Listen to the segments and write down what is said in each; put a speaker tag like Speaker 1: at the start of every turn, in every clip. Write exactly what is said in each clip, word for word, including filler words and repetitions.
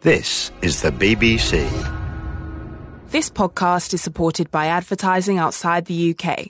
Speaker 1: This is the B B C.
Speaker 2: This podcast is supported by advertising outside the U K.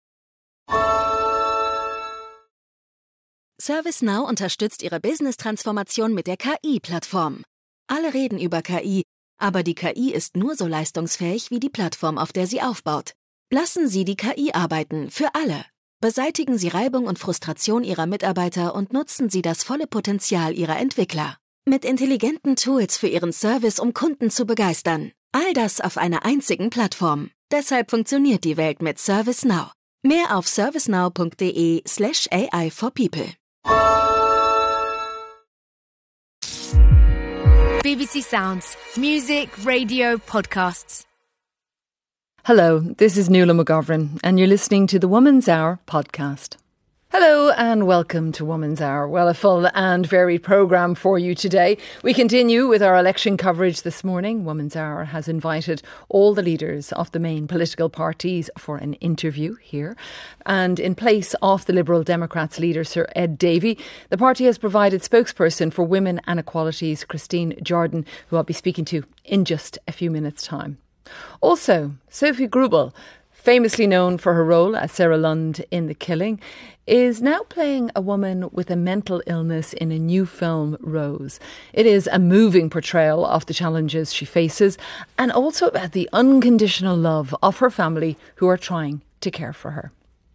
Speaker 3: ServiceNow unterstützt Ihre Business-Transformation mit der K I-Plattform. Alle reden über K I, aber die K I ist nur so leistungsfähig wie die Plattform, auf der sie aufbaut. Lassen Sie die K I arbeiten, für alle. Beseitigen Sie Reibung und Frustration Ihrer Mitarbeiter und nutzen Sie das volle Potenzial Ihrer Entwickler. Mit intelligenten Tools für Ihren Service, um Kunden zu begeistern. All das auf einer einzigen Plattform. Deshalb funktioniert die Welt mit ServiceNow. Mehr auf servicenow.de slash AI for people.
Speaker 4: B B C Sounds. Music, radio, podcasts.
Speaker 5: Hello, this is Nuala McGovern and you're listening to the Woman's Hour podcast. Hello and welcome to Woman's Hour. Well, a full and varied programme for you today. We continue with our election coverage this morning. Woman's Hour has invited all the leaders of the main political parties for an interview here. And in place of the Liberal Democrats leader, Sir Ed Davey, the party has provided spokesperson for Women and Equalities, Christine Jordan, who I'll be speaking to in just a few minutes' time. Also, Sophie Grubel, famously known for her role as Sarah Lund in The Killing, is now playing a woman with a mental illness in a new film, Rose. It is a moving portrayal of the challenges she faces and also about the unconditional love of her family who are trying to care for her.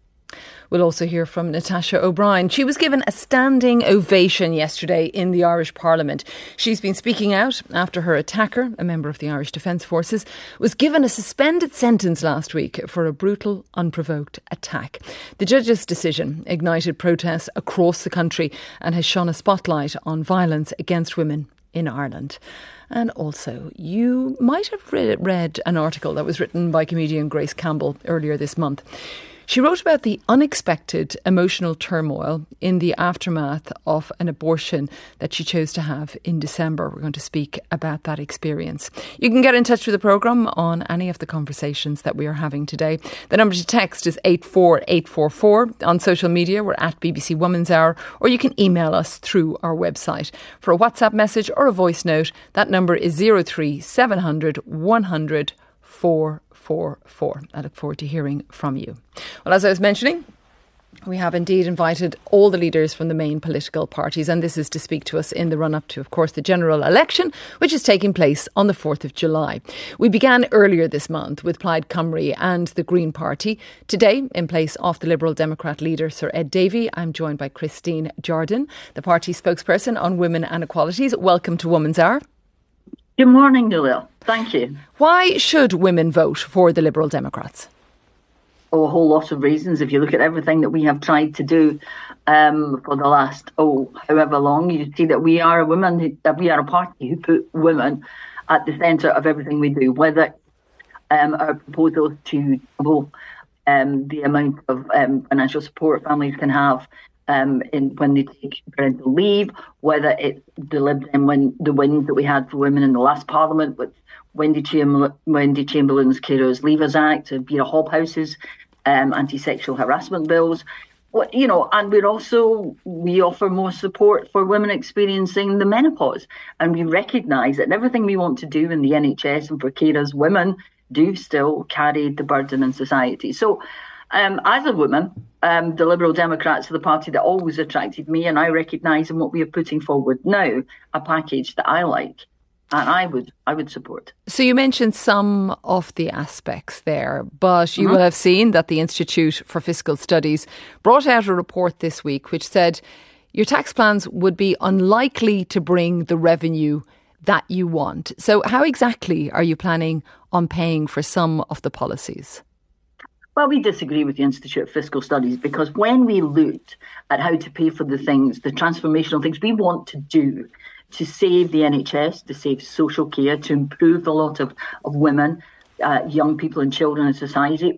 Speaker 5: We'll also hear from Natasha O'Brien. She was given a standing ovation yesterday in the Irish Parliament. She's been speaking out after her attacker, a member of the Irish Defence Forces, was given a suspended sentence last week for a brutal, unprovoked attack. The judge's decision ignited protests across the country and has shone a spotlight on violence against women in Ireland. And also, you might have read, read an article that was written by comedian Grace Campbell earlier this month. She wrote about the unexpected emotional turmoil in the aftermath of an abortion that she chose to have in December. We're going to speak about that experience. You can get in touch with the programme on any of the conversations that we are having today. The number to text is eight four eight four four. On social media, we're at B B C Women's Hour, or you can email us through our website. For a WhatsApp message or a voice note, that number is zero three seven hundred one hundred four four four. I look forward to hearing from you. Well, as I was mentioning, we have indeed invited all the leaders from the main political parties, and this is to speak to us in the run-up to, of course, the general election, which is taking place on the fourth of July. We began earlier this month with Plaid Cymru and the Green Party. Today, in place of the Liberal Democrat leader, Sir Ed Davey, I'm joined by Christine Jordan, the party spokesperson on women and equalities. Welcome to Woman's Hour.
Speaker 6: Good morning, Nuala. Thank you.
Speaker 5: Why should women vote for the Liberal Democrats?
Speaker 6: Oh, a whole lot of reasons. If you look at everything that we have tried to do um, for the last, oh, however long, you see that we are a woman, who, that we are a party who put women at the centre of everything we do, whether um, our proposals to double um, the amount of um, financial support families can have Um, in when they take parental leave, whether it's delivering when the wins that we had for women in the last Parliament with Wendy, Chamberlain, Wendy Chamberlain's Carers Leavers Act, Vera Hobhouse's um, anti-sexual harassment bills. What, you know, and we're also, we offer more support for women experiencing the menopause. And we recognise that everything we want to do in the N H S and for carers, women do still carry the burden in society. So Um, as a woman, um, the Liberal Democrats are the party that always attracted me, and I recognise in what we are putting forward now a package that I like and I would I would support.
Speaker 5: So you mentioned some of the aspects there, but you mm-hmm. will have seen that the Institute for Fiscal Studies brought out a report this week which said your tax plans would be unlikely to bring the revenue that you want. So how exactly are you planning on paying for some of the policies?
Speaker 6: Well, we disagree with the Institute of Fiscal Studies because when we looked at how to pay for the things, the transformational things we want to do to save the N H S, to save social care, to improve the lot of, of women, uh, young people and children in society,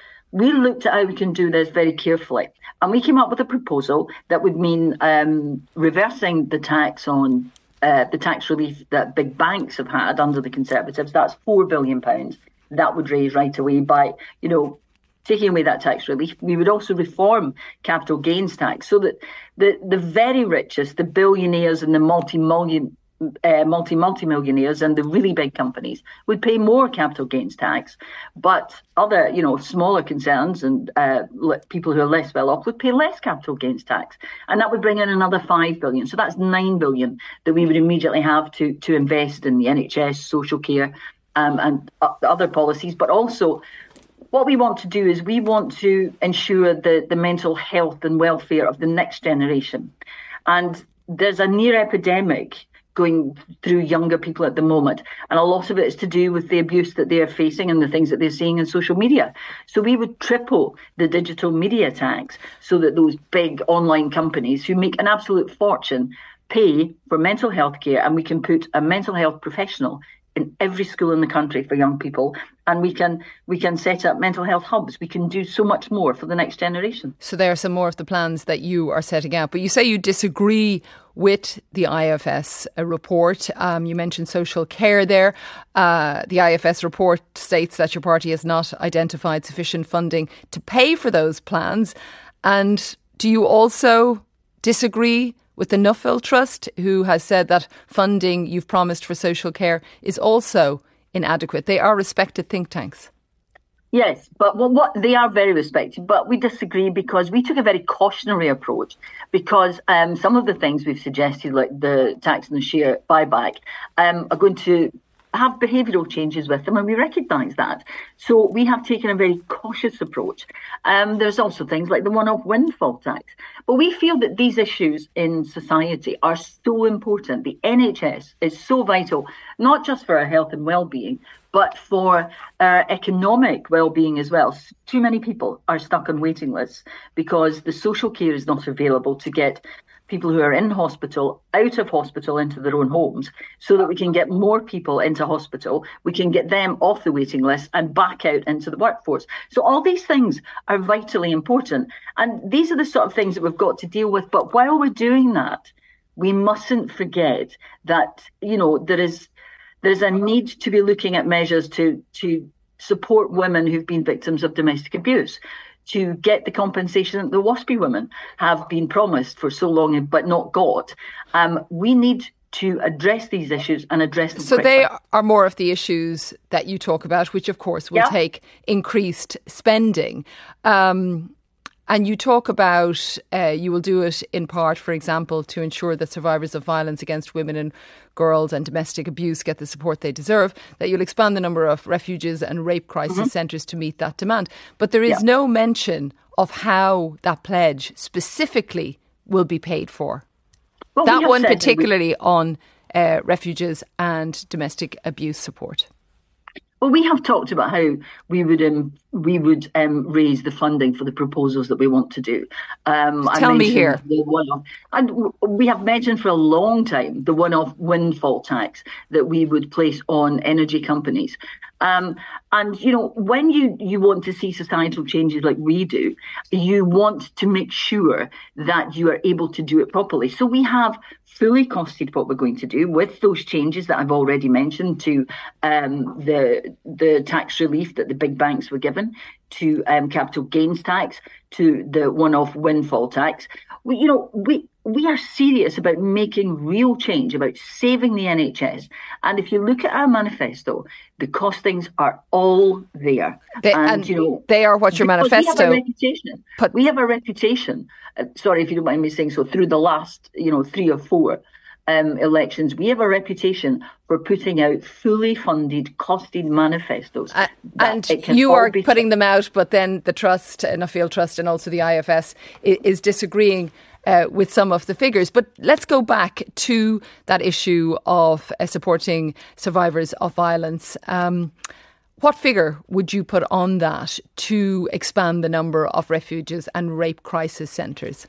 Speaker 6: we looked at how we can do this very carefully. And we came up with a proposal that would mean um, reversing the tax on uh, the tax relief that big banks have had under the Conservatives. That's four billion pounds. That would raise right away by, you know, taking away that tax relief. We would also reform capital gains tax so that the, the very richest, the billionaires and the multi-million uh, multi multi millionaires and the really big companies would pay more capital gains tax, but other, you know, smaller concerns and uh, people who are less well off would pay less capital gains tax, and that would bring in another five billion. So that's nine billion that we would immediately have to to invest in the N H S, social care, um, and uh, other policies, but also. What we want to do is we want to ensure the, the mental health and welfare of the next generation. And there's a near epidemic going through younger people at the moment. And a lot of it is to do with the abuse that they are facing and the things that they're seeing in social media. So we would triple the digital media tax so that those big online companies who make an absolute fortune pay for mental health care, and we can put a mental health professional in every school in the country for young people, and we can we can set up mental health hubs. We can do so much more for the next generation.
Speaker 5: So there are some more of the plans that you are setting out. But you say you disagree with the I F S report. Um, you mentioned social care there. Uh, the I F S report states that your party has not identified sufficient funding to pay for those plans. And do you also disagree with the Nuffield Trust, who has said that funding you've promised for social care is also inadequate? They are respected think tanks.
Speaker 6: Yes, but well, what they are very respected, but we disagree because we took a very cautionary approach, because um, some of the things we've suggested, like the tax and the share buyback, um, are going to have behavioural changes with them, and we recognise that. So we have taken a very cautious approach. Um, there's also things like the one-off windfall tax. But we feel that these issues in society are so important. The N H S is so vital, not just for our health and well-being, but for our economic well-being as well. Too many people are stuck on waiting lists because the social care is not available to get people who are in hospital out of hospital into their own homes, so that we can get more people into hospital, we can get them off the waiting list and back out into the workforce. So all these things are vitally important. And these are the sort of things that we've got to deal with. But while we're doing that, we mustn't forget that, you know, there is there's a need to be looking at measures to to support women who've been victims of domestic abuse, to get the compensation that the WASPI women have been promised for so long but not got. Um, we need to address these issues and address them
Speaker 5: So
Speaker 6: quickly.
Speaker 5: They are more of the issues that you talk about, which of course will
Speaker 6: yeah.
Speaker 5: take increased spending. Um, and you talk about, uh, you will do it in part, for example, to ensure that survivors of violence against women and girls and domestic abuse get the support they deserve, that you'll expand the number of refuges and rape crisis mm-hmm. centres to meet that demand. But there is yeah. no mention of how that pledge specifically will be paid for.
Speaker 6: Well,
Speaker 5: that one particularly
Speaker 6: we-
Speaker 5: on uh, refuges and domestic abuse support.
Speaker 6: Well, we have talked about how we would um, we would um, raise the funding for the proposals that we want to do. Um,
Speaker 5: Tell me here.
Speaker 6: The one-off, and we have mentioned for a long time the one-off windfall tax that we would place on energy companies. Um, and, you know, when you, you want to see societal changes like we do, you want to make sure that you are able to do it properly. So we have fully costed what we're going to do with those changes that I've already mentioned to um, the the tax relief that the big banks were given, to um, capital gains tax, to the one-off windfall tax. We, you know, we we are serious about making real change, about saving the N H S. And if you look at our manifesto, the costings are all there.
Speaker 5: They,
Speaker 6: and,
Speaker 5: and
Speaker 6: you know,
Speaker 5: they are what your manifesto.
Speaker 6: We have a reputation.
Speaker 5: But,
Speaker 6: we have a reputation. Uh, sorry if you don't mind me saying so. Through the last, you know, three or four um, elections, we have a reputation for putting out fully funded, costed manifestos.
Speaker 5: Uh, and you are putting t- them out, but then the Trust, uh, Nuffield Trust, and also the I F S is, is disagreeing Uh, with some of the figures. But let's go back to that issue of uh, supporting survivors of violence. Um, what figure would you put on that to expand the number of refuges and rape crisis centres?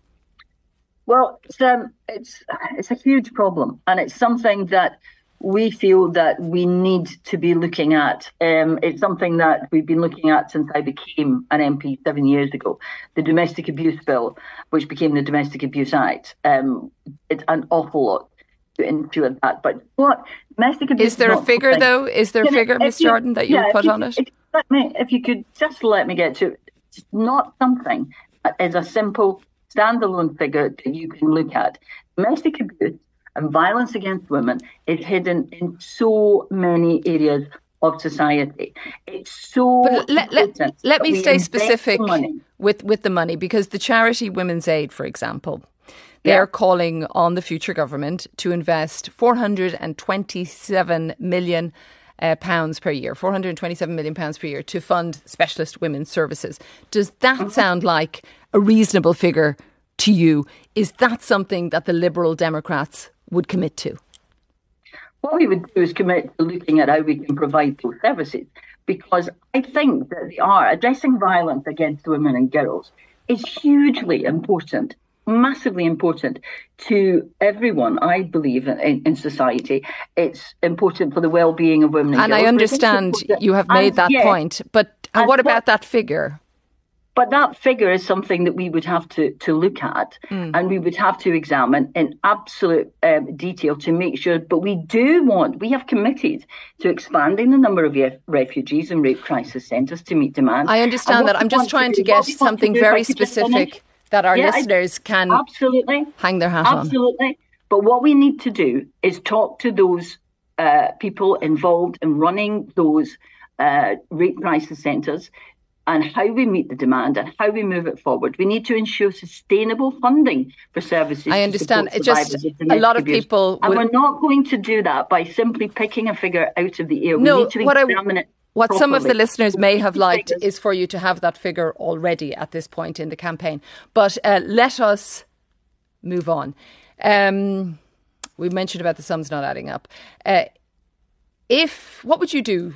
Speaker 6: Well, it's, um, it's, it's a huge problem, and it's something that we feel that we need to be looking at. Um, it's something that we've been looking at since I became an M P seven years ago. The Domestic Abuse Bill, which became the Domestic Abuse Act, um, it's an awful lot to ensure that. But what domestic abuse
Speaker 5: is there
Speaker 6: is
Speaker 5: a figure
Speaker 6: something.
Speaker 5: though? Is there a figure, Miz Jordan, that you
Speaker 6: yeah,
Speaker 5: would put
Speaker 6: you,
Speaker 5: on it?
Speaker 6: If, let me, if you could just let me get to it. It's not something that is a simple standalone figure that you can look at. Domestic abuse And violence against women is hidden in so many areas of society. It's so
Speaker 5: but let, let, let me stay specific with, with the money, because the charity Women's Aid, for example, they're yeah. calling on the future government to invest four hundred twenty-seven million uh, pounds per year, four hundred twenty-seven million pounds per year to fund specialist women's services. Does that mm-hmm. sound like a reasonable figure to you? Is that something that the Liberal Democrats would commit to?
Speaker 6: What we would do is commit to looking at how we can provide those services, because I think that they are addressing violence against women and girls is hugely important, massively important to everyone, I believe, in, in society. It's important for the well-being of women and,
Speaker 5: and
Speaker 6: girls.
Speaker 5: And I understand you have made and, that yeah, point, but and what about what, that figure?
Speaker 6: But that figure is something that we would have to, to look at mm. and we would have to examine in absolute um, detail to make sure. But we do want, we have committed to expanding the number of refugees and rape crisis centres to meet demand.
Speaker 5: I understand that. I'm just trying to, to get something to very specific that our yeah, listeners can
Speaker 6: absolutely
Speaker 5: hang their hat
Speaker 6: absolutely.
Speaker 5: on.
Speaker 6: Absolutely. But what we need to do is talk to those uh, people involved in running those uh, rape crisis centres and how we meet the demand and how we move it forward. We need to ensure sustainable funding for services.
Speaker 5: I understand. It's just a lot of people...
Speaker 6: And would... we're not going to do that by simply picking a figure out of the air.
Speaker 5: No,
Speaker 6: we need to
Speaker 5: what
Speaker 6: examine
Speaker 5: I,
Speaker 6: it
Speaker 5: What
Speaker 6: properly.
Speaker 5: Some of the listeners may have liked is for you to have that figure already at this point in the campaign. But uh, let us move on. Um, we mentioned about the sums not adding up. Uh, if What would you do...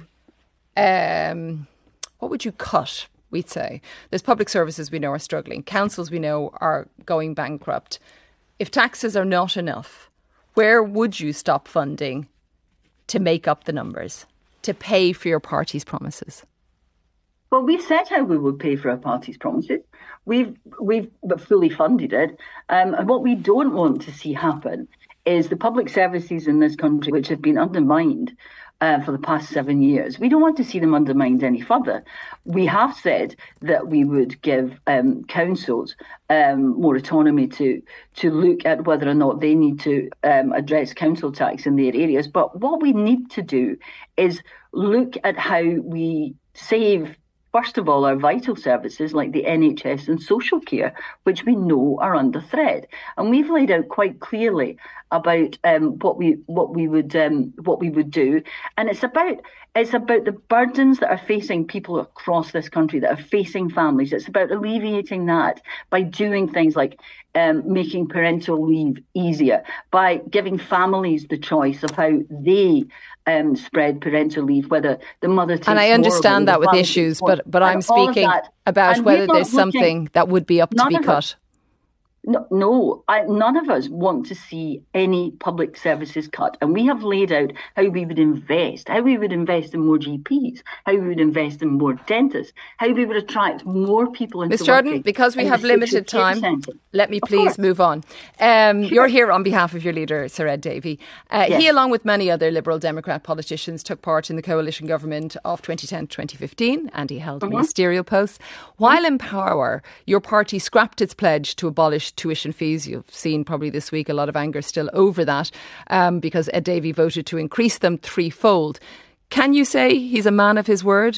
Speaker 5: Um, What would you cut, we'd say? There's public services we know are struggling. Councils we know are going bankrupt. If taxes are not enough, where would you stop funding to make up the numbers, to pay for your party's promises?
Speaker 6: Well, we've said how we would pay for our party's promises. We've we've fully funded it. Um, and what we don't want to see happen is the public services in this country, which have been undermined Uh, for the past seven years. We don't want to see them undermined any further. We have said that we would give um, councils um, more autonomy to to look at whether or not they need to um, address council tax in their areas. But what we need to do is look at how we save, first of all, our vital services like the N H S and social care, which we know are under threat. And we've laid out quite clearly about um, what we what we would um, what we would do, and it's about it's about the burdens that are facing people across this country, that are facing families. It's about alleviating that by doing things like um, making parental leave easier, by giving families the choice of how they um, spread parental leave, whether the mother takes
Speaker 5: and I understand that with issues, but but I'm speaking about
Speaker 6: and
Speaker 5: whether there's something that would be up to be cut.
Speaker 6: No, no I, none of us want to see any public services cut. And we have laid out how we would invest, how we would invest in more G Ps, how we would invest in more dentists, how we would attract more people into
Speaker 5: Miz Jordan, because we have limited time, let me please move on. Um, sure. You're here on behalf of your leader, Sir Ed Davey. Uh, yes. He, along with many other Liberal Democrat politicians, took part in the coalition government of twenty ten to twenty fifteen, and he held mm-hmm. ministerial posts. While in power, your party scrapped its pledge to abolish tuition fees. You've seen probably this week a lot of anger still over that um, because Ed Davey voted to increase them threefold. Can you say he's a man of his word?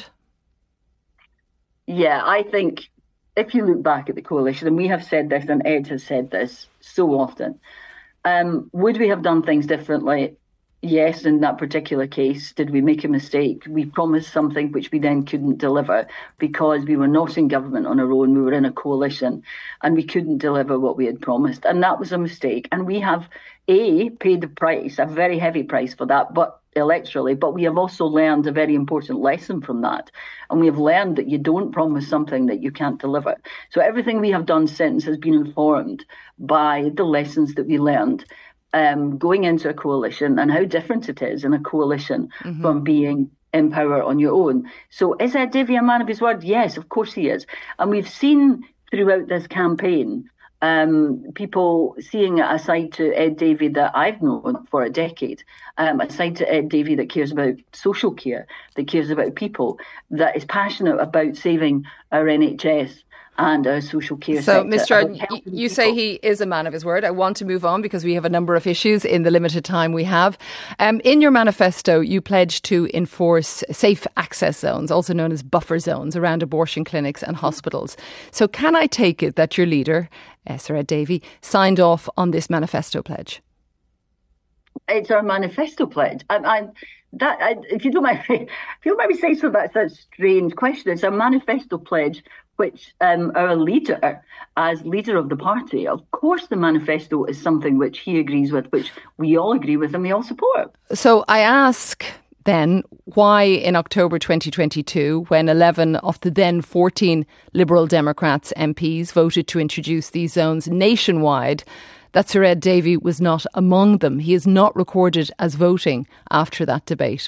Speaker 6: Yeah, I think if you look back at the coalition, and we have said this and Ed has said this so often, um, would we have done things differently? Yes, in that particular case. Did we make a mistake? We promised something which we then couldn't deliver because we were not in government on our own. We were in a coalition and we couldn't deliver what we had promised. And that was a mistake. And we have, A, paid the price, a very heavy price for that, but electorally, but we have also learned a very important lesson from that. And we have learned that you don't promise something that you can't deliver. So everything we have done since has been informed by the lessons that we learned Um, going into a coalition and how different it is in a coalition mm-hmm. from being in power on your own. So is Ed Davey a man of his word? Yes, of course he is. And we've seen throughout this campaign um, people seeing a side to Ed Davey that I've known for a decade, um, a side to Ed Davey that cares about social care, that cares about people, that is passionate about saving our N H S and our social care
Speaker 5: so,
Speaker 6: sector.
Speaker 5: So, Miz Jordan, you, you say
Speaker 6: people.
Speaker 5: he is a man of his word. I want to move on because we have a number of issues in the limited time we have. Um, in your manifesto, you pledge to enforce safe access zones, also known as buffer zones, around abortion clinics and hospitals. So can I take it that your leader, uh, Sir Ed Davey, signed off on this manifesto pledge?
Speaker 6: It's our manifesto pledge. I, I, that, I, if you don't mind, if you don't mind me saying so, that's a strange question. It's a manifesto pledge, which um, our leader, as leader of the party, of course, the manifesto is something which he agrees with, which we all agree with, and we all support.
Speaker 5: So I ask then why, in October twenty twenty-two, when eleven of the then fourteen Liberal Democrats M Ps voted to introduce these zones nationwide, that Sir Ed Davey was not among them. He is not recorded as voting after that debate.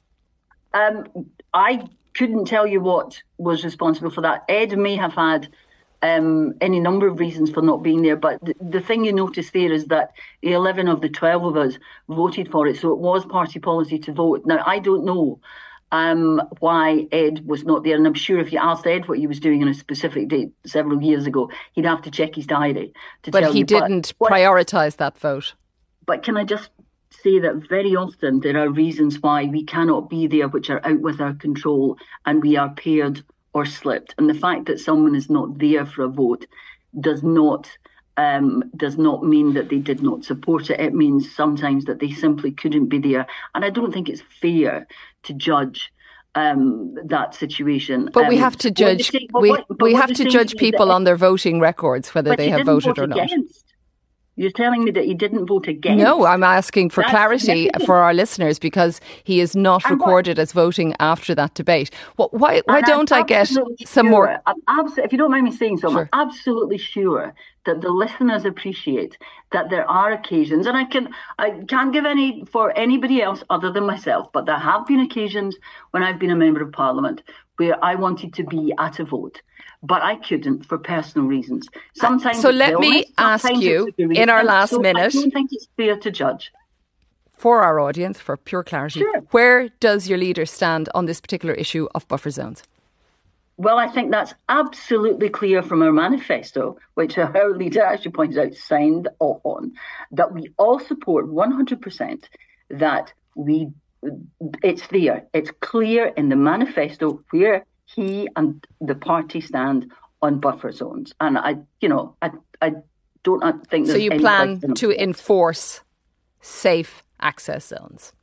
Speaker 6: Um, I couldn't tell you what was responsible for that. Ed may have had um, any number of reasons for not being there, but th- the thing you notice there is that eleven of the twelve of us voted for it, so it was party policy to vote. Now, I don't know um, why Ed was not there, and I'm sure if you asked Ed what he was doing on a specific date several years ago, he'd have to check his diary to
Speaker 5: but
Speaker 6: tell
Speaker 5: he
Speaker 6: you.
Speaker 5: Didn't
Speaker 6: but he didn't
Speaker 5: prioritise that vote.
Speaker 6: But can I just say that very often there are reasons why we cannot be there which are out with our control, and we are paired or slipped. And the fact that someone is not there for a vote does not um, does not mean that they did not support it. It means sometimes that they simply couldn't be there. And I don't think it's fair to judge um, that situation.
Speaker 5: But um, we have to judge. Saying, we what, we have to judge people on their voting records, whether they have voted or not.
Speaker 6: Against. You're telling me that he didn't vote against?
Speaker 5: No, I'm asking for
Speaker 6: That's
Speaker 5: clarity for our listeners, because he is not and recorded what? as voting after that debate. Well, why why and don't I get some
Speaker 6: sure,
Speaker 5: more?
Speaker 6: I'm abs- if you don't mind me saying so,
Speaker 5: sure.
Speaker 6: I'm absolutely sure that the listeners appreciate that there are occasions, and I can I can't give any for anybody else other than myself, but there have been occasions when I've been a member of Parliament where I wanted to be at a vote, but I couldn't for personal reasons. Sometimes
Speaker 5: so let
Speaker 6: illness,
Speaker 5: me ask you in our last
Speaker 6: so
Speaker 5: minute.
Speaker 6: I don't think it's fair to judge.
Speaker 5: For our audience, for pure clarity,
Speaker 6: sure.
Speaker 5: Where does your leader stand on this particular issue of buffer zones?
Speaker 6: Well, I think that's absolutely clear from our manifesto, which our leader, as you pointed out, signed off on, that we all support one hundred percent that we. It's there. It's clear in the manifesto where he and the party stand on buffer zones. And I, you know, I, I don't I think there's
Speaker 5: So you
Speaker 6: any
Speaker 5: plan to
Speaker 6: that.
Speaker 5: enforce safe access zones?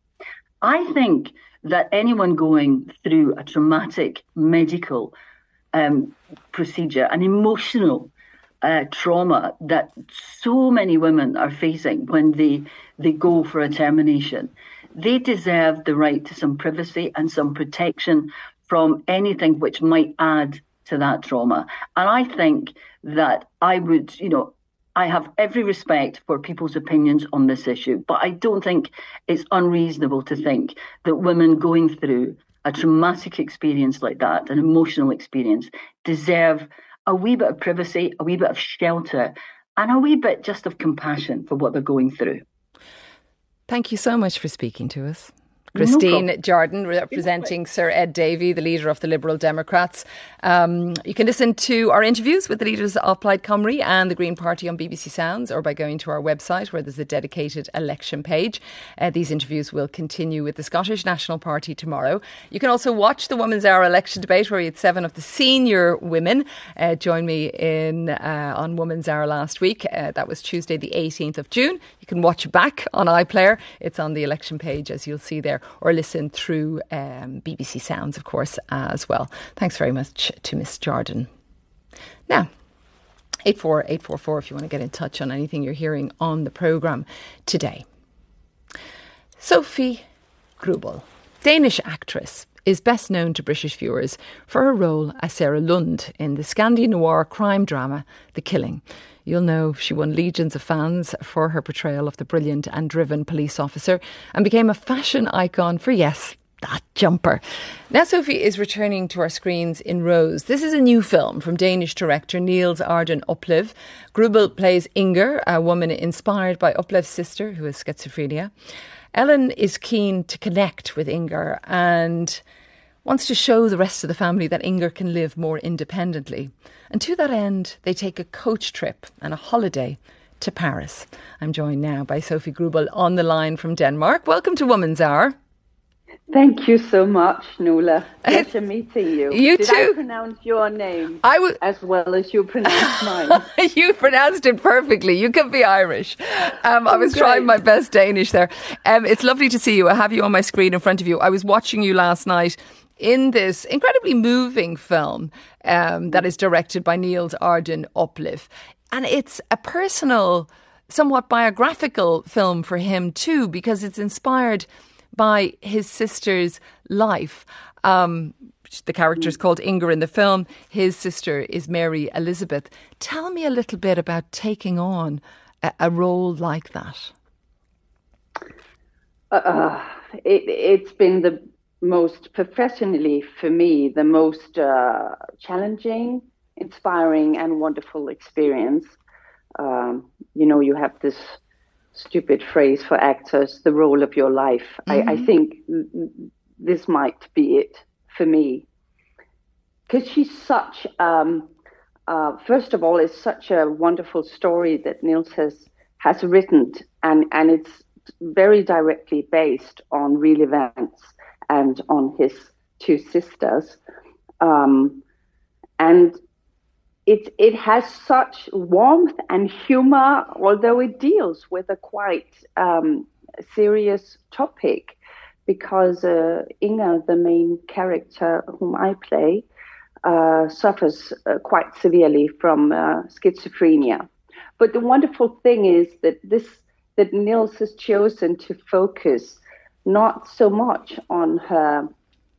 Speaker 6: I think that anyone going through a traumatic medical um, procedure, an emotional uh, trauma that so many women are facing when they they go for a termination, they deserve the right to some privacy and some protection from anything which might add to that trauma. And I think that I would, you know, I have every respect for people's opinions on this issue, but I don't think it's unreasonable to think that women going through a traumatic experience like that, an emotional experience, deserve a wee bit of privacy, a wee bit of shelter, and a wee bit just of compassion for what they're going through.
Speaker 5: Thank you so much for speaking to us. Christine
Speaker 6: no
Speaker 5: Jordan, representing Sir Ed Davey, the leader of the Liberal Democrats. Um, you can listen to our interviews with the leaders of Plaid Cymru and the Green Party on B B C Sounds, or by going to our website where there's a dedicated election page. Uh, these interviews will continue with the Scottish National Party tomorrow. You can also watch the Women's Hour election debate, where we had seven of the senior women uh, join me in uh, on Women's Hour last week. Uh, that was Tuesday the eighteenth of June. You can watch back on iPlayer. It's on the election page, as you'll see there, or listen through um, B B C Sounds, of course, as well. Thanks very much to Miss Jordan. Now, eight four eight four four if you want to get in touch on anything you're hearing on the programme today. Sophie Grubel, Danish actress, is best known to British viewers for her role as Sarah Lund in the Scandi noir crime drama The Killing. You'll know she won legions of fans for her portrayal of the brilliant and driven police officer and became a fashion icon for, yes, that jumper. Now Sophie is returning to our screens in Rose. This is a new film from Danish director Niels Arden Oplev. Grubel plays Inger, a woman inspired by Oplev's sister, who has schizophrenia. Ellen is keen to connect with Inger, and wants to show the rest of the family that Inger can live more independently. And to that end, they take a coach trip and a holiday to Paris. I'm joined now by Sophie Grubel on the line from Denmark. Welcome to Woman's Hour.
Speaker 7: Thank you so much, Nuala. Pleasure meeting you.
Speaker 5: You
Speaker 7: Did
Speaker 5: too.
Speaker 7: I pronounce your name
Speaker 5: I w-
Speaker 7: as well as you pronounced mine?
Speaker 5: You pronounced it perfectly. You can be Irish. Um, I was
Speaker 7: Great.
Speaker 5: trying my best Danish there. Um, it's lovely to see you. I have you on my screen in front of you. I was watching you last night in this incredibly moving film um, that is directed by Niels Arden Oplev. And it's a personal, somewhat biographical film for him too, because it's inspired by his sister's life. Um, the character is called Inger in the film. His sister is Mary Elizabeth. Tell me a little bit about taking on a, a role like that.
Speaker 7: Uh, it, it's been the most, professionally for me, the most uh, challenging, inspiring and wonderful experience. Um, you know, you have this stupid phrase for actors, the role of your life. Mm-hmm. I, I think this might be it for me. Because she's such, um, uh, first of all, it's such a wonderful story that Niels has, has written, and, and it's very directly based on real events and on his two sisters. Um, and It it has such warmth and humor, although it deals with a quite um, serious topic, because uh, Inger, the main character whom I play, uh, suffers uh, quite severely from uh, schizophrenia. But the wonderful thing is that this that Niels has chosen to focus not so much on her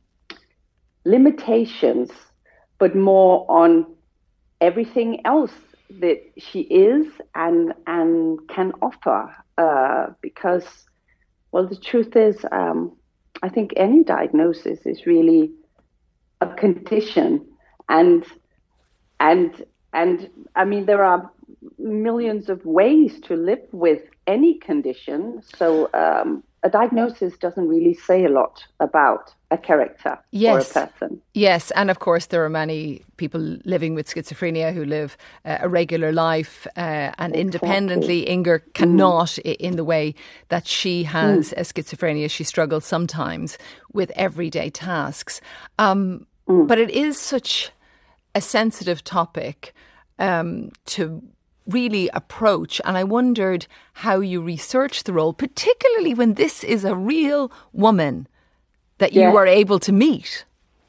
Speaker 7: limitations, but more on everything else that she is and and can offer, uh, because, well, the truth is, um, I think any diagnosis is really a condition, and and and I mean there are millions of ways to live with any condition. So um, a diagnosis doesn't really say a lot about a character
Speaker 5: yes.
Speaker 7: or a person.
Speaker 5: Yes, and of course there are many people living with schizophrenia who live uh, a regular life uh, and
Speaker 7: exactly.
Speaker 5: independently. Inger cannot
Speaker 7: mm.
Speaker 5: I- in the way that she has
Speaker 7: mm.
Speaker 5: a schizophrenia. She struggles sometimes with everyday tasks. Um,
Speaker 7: mm.
Speaker 5: but it is such a sensitive topic um, to really approach, and I wondered how you researched the role, particularly when this is a real woman that you
Speaker 7: yes.
Speaker 5: were able to meet.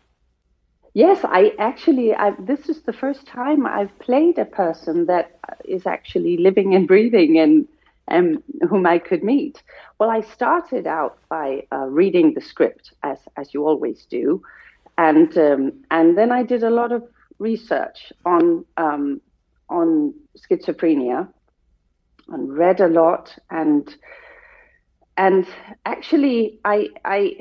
Speaker 7: Yes, I actually, I, this is the first time I've played a person that is actually living and breathing and, and whom I could meet. Well, I started out by uh, reading the script, as as you always do, and um, and then I did a lot of research on um, on schizophrenia, and read a lot, and and actually I I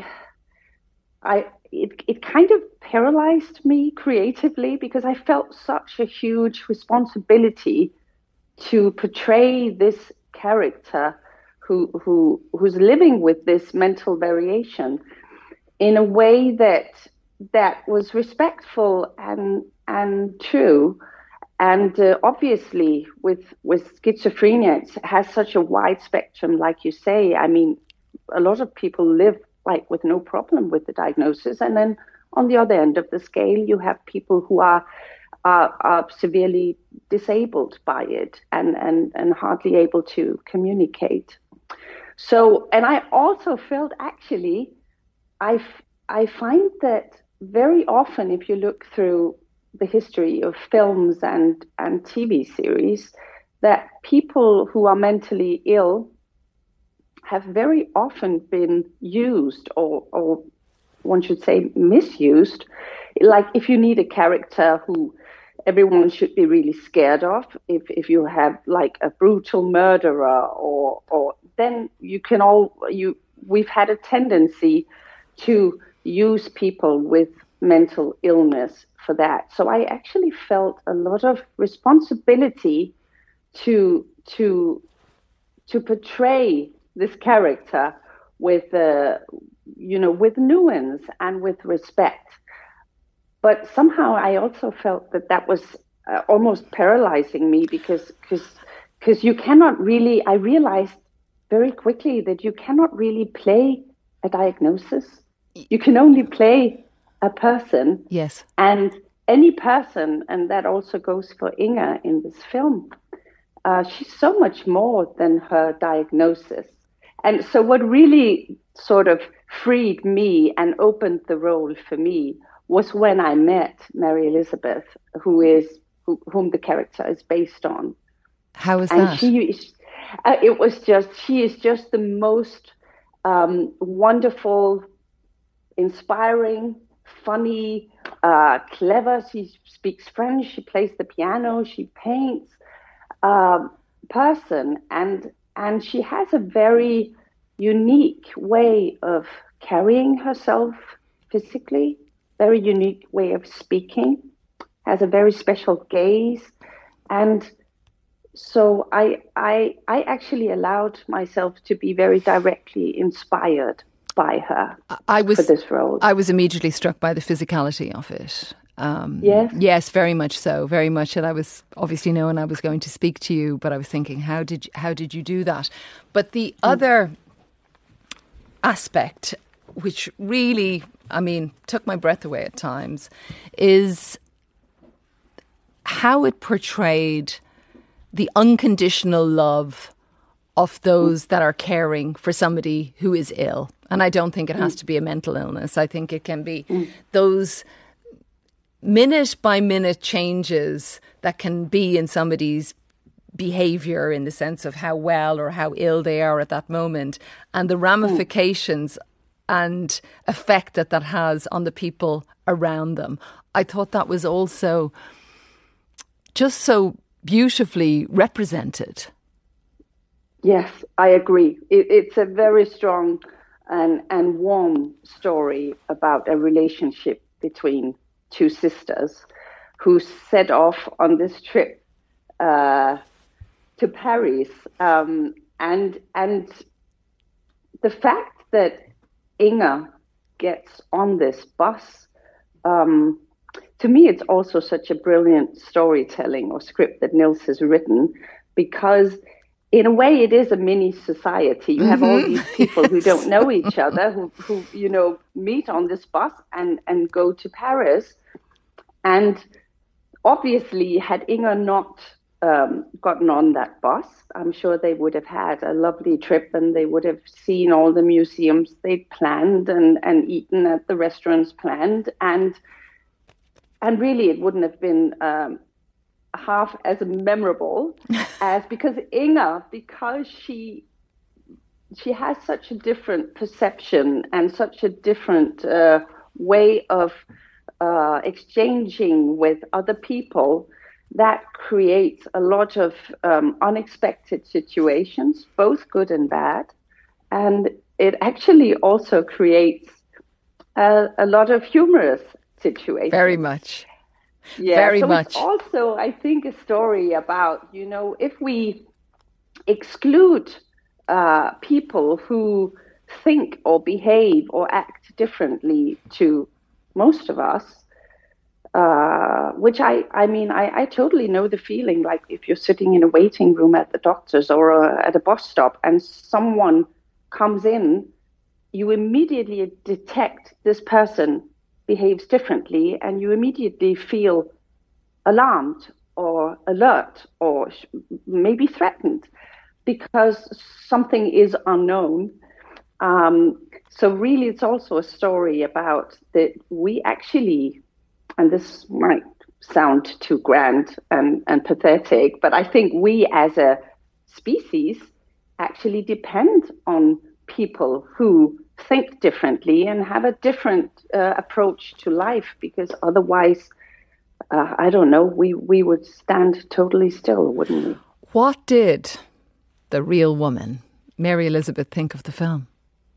Speaker 7: I it it kind of paralyzed me creatively, because I felt such a huge responsibility to portray this character who who who's living with this mental variation in a way that that was respectful and and true. And uh, obviously, with with schizophrenia, it has such a wide spectrum, like you say. I mean, a lot of people live like with no problem with the diagnosis, and then on the other end of the scale, you have people who are are, are severely disabled by it and, and and hardly able to communicate. So, and I also felt actually, I I find that very often, if you look through the history of films and, and T V series, that people who are mentally ill have very often been used, or, or one should say misused. Like if you need a character who everyone should be really scared of, if, if you have like a brutal murderer, or or then you can all, you we've had a tendency to use people with mental illness for that. So I actually felt a lot of responsibility to to to portray this character with uh, you know, with nuance and with respect. But somehow I also felt that that was uh, almost paralyzing me because because because you cannot really, I realized very quickly that you cannot really play a diagnosis. You can only play a person.
Speaker 5: Yes.
Speaker 7: And any person, and that also goes for Inger in this film, uh, she's so much more than her diagnosis. And so what really sort of freed me and opened the role for me was when I met Mary Elizabeth, who is who, whom the character is based on.
Speaker 5: How is
Speaker 7: and
Speaker 5: that?
Speaker 7: She is, uh, it was just, she is just the most um, wonderful, inspiring, funny, uh, clever. She speaks French, she plays the piano, she paints, uh, person. And, and she has a very unique way of carrying herself physically, very unique way of speaking, has a very special gaze. And so I, I, I actually allowed myself to be very directly inspired by her
Speaker 5: I was,
Speaker 7: for this role.
Speaker 5: I was immediately struck by the physicality of it. Um,
Speaker 7: yes.
Speaker 5: Yes, very much so, very much. And I was obviously knowing I was going to speak to you, but I was thinking, how did you, how did you do that? But the mm. other aspect, which really, I mean, took my breath away at times, is how it portrayed the unconditional love of those that are caring for somebody who is ill. And I don't think it has to be a mental illness. I think it can be those minute by minute changes that can be in somebody's behaviour in the sense of how well or how ill they are at that moment, and the ramifications and effect that that has on the people around them. I thought that was also just so beautifully represented.
Speaker 7: Yes, I agree. It, it's a very strong and, and warm story about a relationship between two sisters who set off on this trip uh, to Paris. Um, and and the fact that Inger gets on this bus, um, to me, it's also such a brilliant storytelling or script that Nils has written, because in a way it is a mini society. You have all these people who don't know each other, who, who you know, meet on this bus and, and go to Paris. And obviously, had Inger not um, gotten on that bus, I'm sure they would have had a lovely trip and they would have seen all the museums they planned and, and eaten at the restaurants planned. And And really, it wouldn't have been um, half as memorable as because Inger, because she she has such a different perception and such a different uh, way of uh, exchanging with other people, that creates a lot of um, unexpected situations, both good and bad. And it actually also creates a, a lot of humorous situation.
Speaker 5: Very much.
Speaker 7: Yeah,
Speaker 5: Very
Speaker 7: so
Speaker 5: much.
Speaker 7: It's also, I think, a story about, you know, if we exclude uh, people who think or behave or act differently to most of us, uh, which I, I mean, I, I totally know the feeling, like if you're sitting in a waiting room at the doctor's or uh, at a bus stop and someone comes in, you immediately detect this person behaves differently, and you immediately feel alarmed or alert or sh- maybe threatened because something is unknown. Um, so really, it's also a story about that we actually, and this might sound too grand and, and pathetic, but I think we as a species actually depend on people who think differently and have a different uh, approach to life, because otherwise, uh, I don't know, we, we would stand totally still, wouldn't we?
Speaker 5: What did the real woman, Mary Elizabeth, think of the film?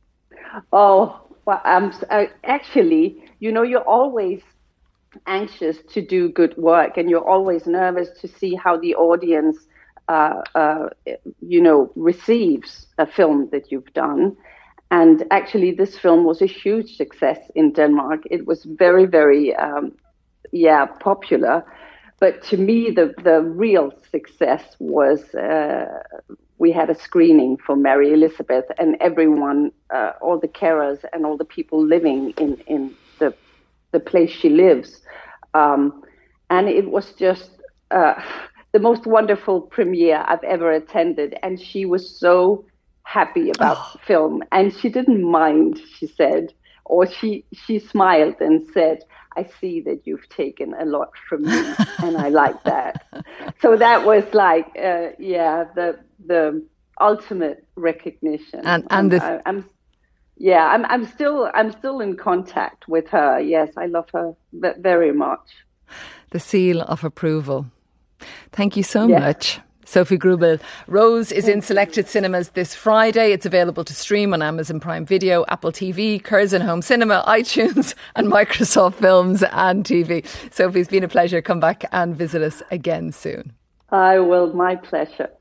Speaker 7: Oh, well, um, uh, actually, you know, you're always anxious to do good work, and you're always nervous to see how the audience, uh, uh, you know, receives a film that you've done. and actually, this film was a huge success in Denmark. It was very, very, um, yeah, popular. But to me, the, the real success was uh, we had a screening for Mary Elizabeth, and everyone, uh, all the carers and all the people living in, in the the place she lives. Um, and it was just uh, the most wonderful premiere I've ever attended. And she was so happy about oh. the film. And she didn't mind, she said, or she, she smiled and said, I see that you've taken a lot from me, and I like that. So that was like, uh, yeah, the the ultimate recognition.
Speaker 5: And and the...
Speaker 7: I, I'm, yeah, I'm I'm still I'm still in contact with her. Yes, I love her very much.
Speaker 5: The seal of approval. Thank you so
Speaker 7: yeah.
Speaker 5: much, Sophie Grubel. Rose is in selected cinemas this Friday. It's available to stream on Amazon Prime Video, Apple T V, Curzon Home Cinema, iTunes and Microsoft Films and T V. Sophie, it's been a pleasure. Come back and visit us again soon.
Speaker 7: I will. My pleasure.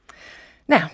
Speaker 5: Now,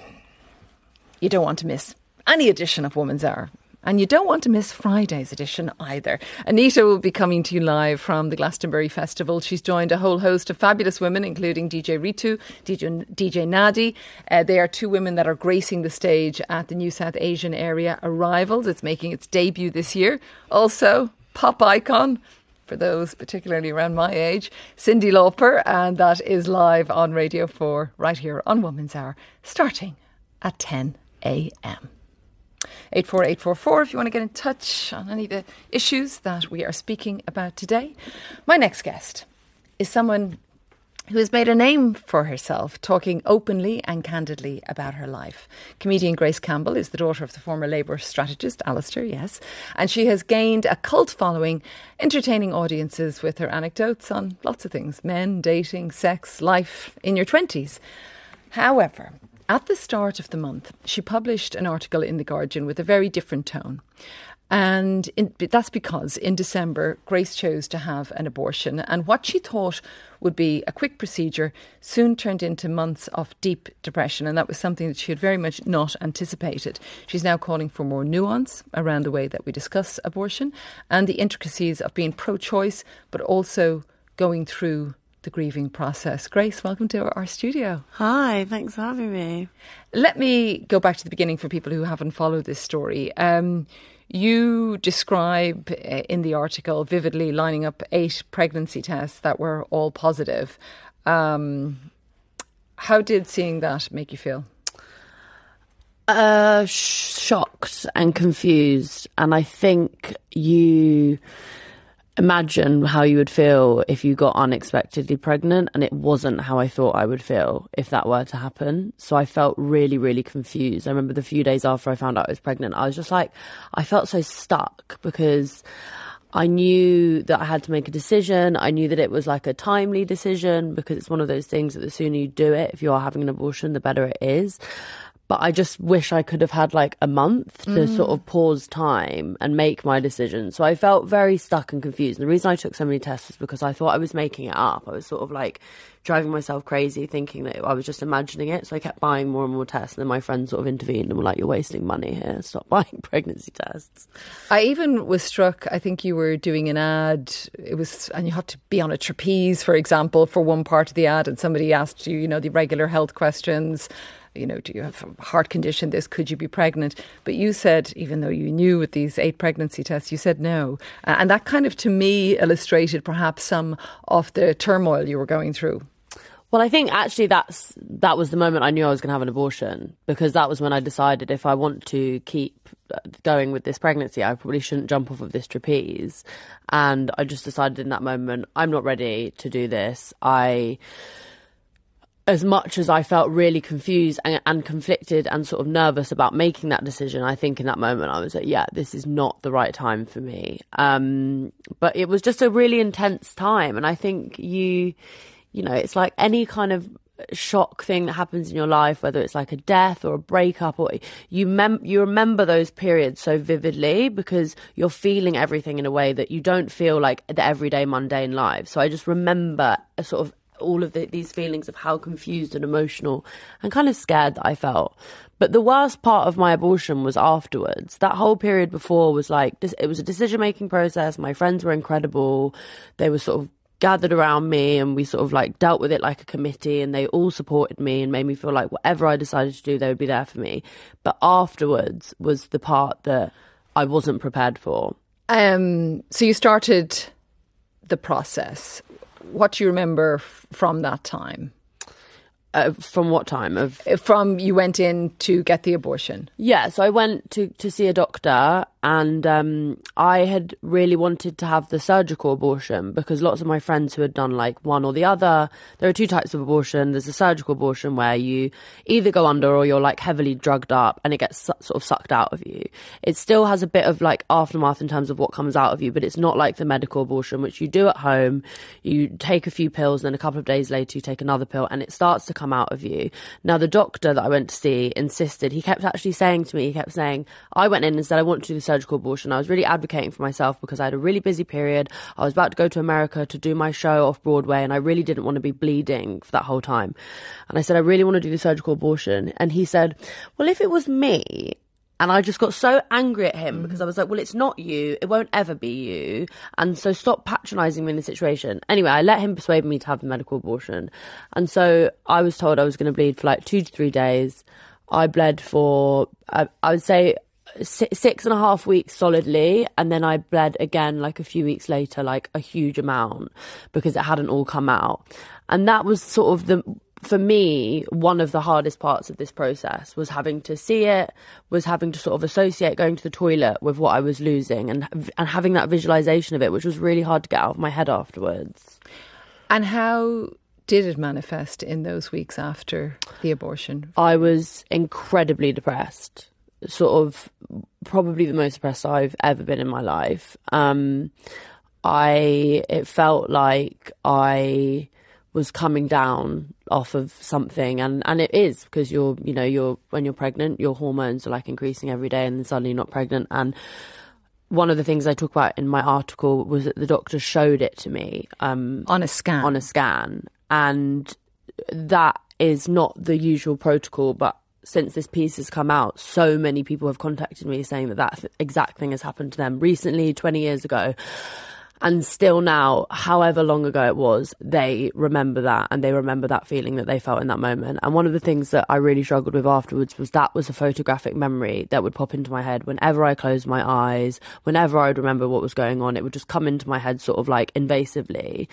Speaker 5: you don't want to miss any edition of Woman's Hour. And you don't want to miss Friday's edition either. Anita will be coming to you live from the Glastonbury Festival. She's joined a whole host of fabulous women, including D J Ritu, D J, D J Nadi. Uh, they are two women that are gracing the stage at the New South Asian Area Arrivals. It's making its debut this year. Also, pop icon, for those particularly around my age, Cyndi Lauper. And that is live on Radio four, right here on Woman's Hour, starting at ten a.m. eight four eight four four if you want to get in touch on any of the issues that we are speaking about today. My next guest is someone who has made a name for herself, talking openly and candidly about her life. Comedian Grace Campbell is the daughter of the former Labour strategist, Alistair, yes, and she has gained a cult following, entertaining audiences with her anecdotes on lots of things: men, dating, sex, life in your twenties. However, at the start of the month, she published an article in The Guardian with a very different tone. And in, that's because in December, Grace chose to have an abortion. And what she thought would be a quick procedure soon turned into months of deep depression. And that was something that she had very much not anticipated. She's now calling for more nuance around the way that we discuss abortion and the intricacies of being pro-choice, but also going through the grieving process. Grace, welcome to our studio.
Speaker 8: Hi, thanks for having me.
Speaker 5: Let me go back to the beginning for people who haven't followed this story. Um, you describe in the article vividly lining up eight pregnancy tests that were all positive. Um, how did seeing that make you feel?
Speaker 8: Uh, shocked and confused. And I think you imagine how you would feel if you got unexpectedly pregnant, and it wasn't how I thought I would feel if that were to happen. So I felt really, really confused. I remember the few days after I found out I was pregnant, I was just like, I felt so stuck because I knew that I had to make a decision. I knew that it was like a timely decision because it's one of those things that the sooner you do it, if you are having an abortion, the better it is. But I just wish I could have had like a month to mm. sort of pause time and make my decision. So I felt very stuck and confused. And the reason I took so many tests was because I thought I was making it up. I was sort of like driving myself crazy thinking that I was just imagining it. So I kept buying more and more tests. And then my friends sort of intervened and were like, you're wasting money here. Stop buying pregnancy tests.
Speaker 5: I even was struck, I think you were doing an ad. It was, and you had to be on a trapeze, for example, for one part of the ad. And somebody asked you, you know, the regular health questions. You know, do you have a heart condition, this, could you be pregnant? But you said, even though you knew with these eight pregnancy tests, you said no. Uh, and that kind of, to me, illustrated perhaps some of the turmoil you were going through.
Speaker 8: Well, I think actually that's that was the moment I knew I was going to have an abortion, because that was when I decided if I want to keep going with this pregnancy, I probably shouldn't jump off of this trapeze. And I just decided in that moment, I'm not ready to do this. I... As much as I felt really confused and, and conflicted and sort of nervous about making that decision, I think in that moment I was like, yeah, this is not the right time for me. Um, but it was just a really intense time. And I think you, you know, it's like any kind of shock thing that happens in your life, whether it's like a death or a breakup, or you mem- you remember those periods so vividly because you're feeling everything in a way that you don't feel like the everyday mundane life. So I just remember a sort of all of the, these feelings of how confused and emotional and kind of scared that I felt. But the worst part of my abortion was afterwards. That whole period before was like, it was a decision-making process. My friends were incredible. They were sort of gathered around me and we sort of like dealt with it like a committee, and they all supported me and made me feel like whatever I decided to do, they would be there for me. But afterwards was the part that I wasn't prepared for. Um,
Speaker 5: so you started the process. What do you remember f- from that time?
Speaker 8: Uh, from what time? Of
Speaker 5: From you went in to get the abortion?
Speaker 8: Yeah, so I went to, to see a doctor, and um, I had really wanted to have the surgical abortion because lots of my friends who had done like one or the other, there are two types of abortion. There's a surgical abortion where you either go under or you're like heavily drugged up and it gets su- sort of sucked out of you. It still has a bit of like aftermath in terms of what comes out of you, but it's not like the medical abortion, which you do at home. You take a few pills, and then a couple of days later you take another pill and it starts to come out of you. Now, the doctor that I went to see insisted, he kept actually saying to me, he kept saying, I went in and said I want to do the surgical abortion. I was really advocating for myself because I had a really busy period. I was about to go to America to do my show off Broadway, and I really didn't want to be bleeding for that whole time. And I said, I really want to do the surgical abortion. And he said, well, if it was me. And I just got so angry at him because I was like, well, it's not you. It won't ever be you. And so stop patronising me in the situation. Anyway, I let him persuade me to have the medical abortion. And so I was told I was going to bleed for like two to three days. I bled for, I, I would say, six and a half weeks solidly. And then I bled again like a few weeks later, like a huge amount because it hadn't all come out. And that was sort of the... For me, one of the hardest parts of this process was having to see it, was having to sort of associate going to the toilet with what I was losing, and and having that visualisation of it, which was really hard to get out of my head afterwards.
Speaker 5: And how did it manifest in those weeks after the abortion?
Speaker 8: I was incredibly depressed, sort of probably the most depressed I've ever been in my life. Um, I it felt like I... was coming down off of something, and, and it is because you're, you know, you're when you're pregnant, your hormones are like increasing every day, and then suddenly you're not pregnant. And one of the things I talk about in my article was that the doctor showed it to me um,
Speaker 5: on a scan,
Speaker 8: on a scan, and that is not the usual protocol. But since this piece has come out, so many people have contacted me saying that that exact thing has happened to them recently, twenty years ago. And still now, however long ago it was, they remember that, and they remember that feeling that they felt in that moment. And one of the things that I really struggled with afterwards was that was a photographic memory that would pop into my head whenever I closed my eyes, whenever I would remember what was going on. It would just come into my head sort of like invasively.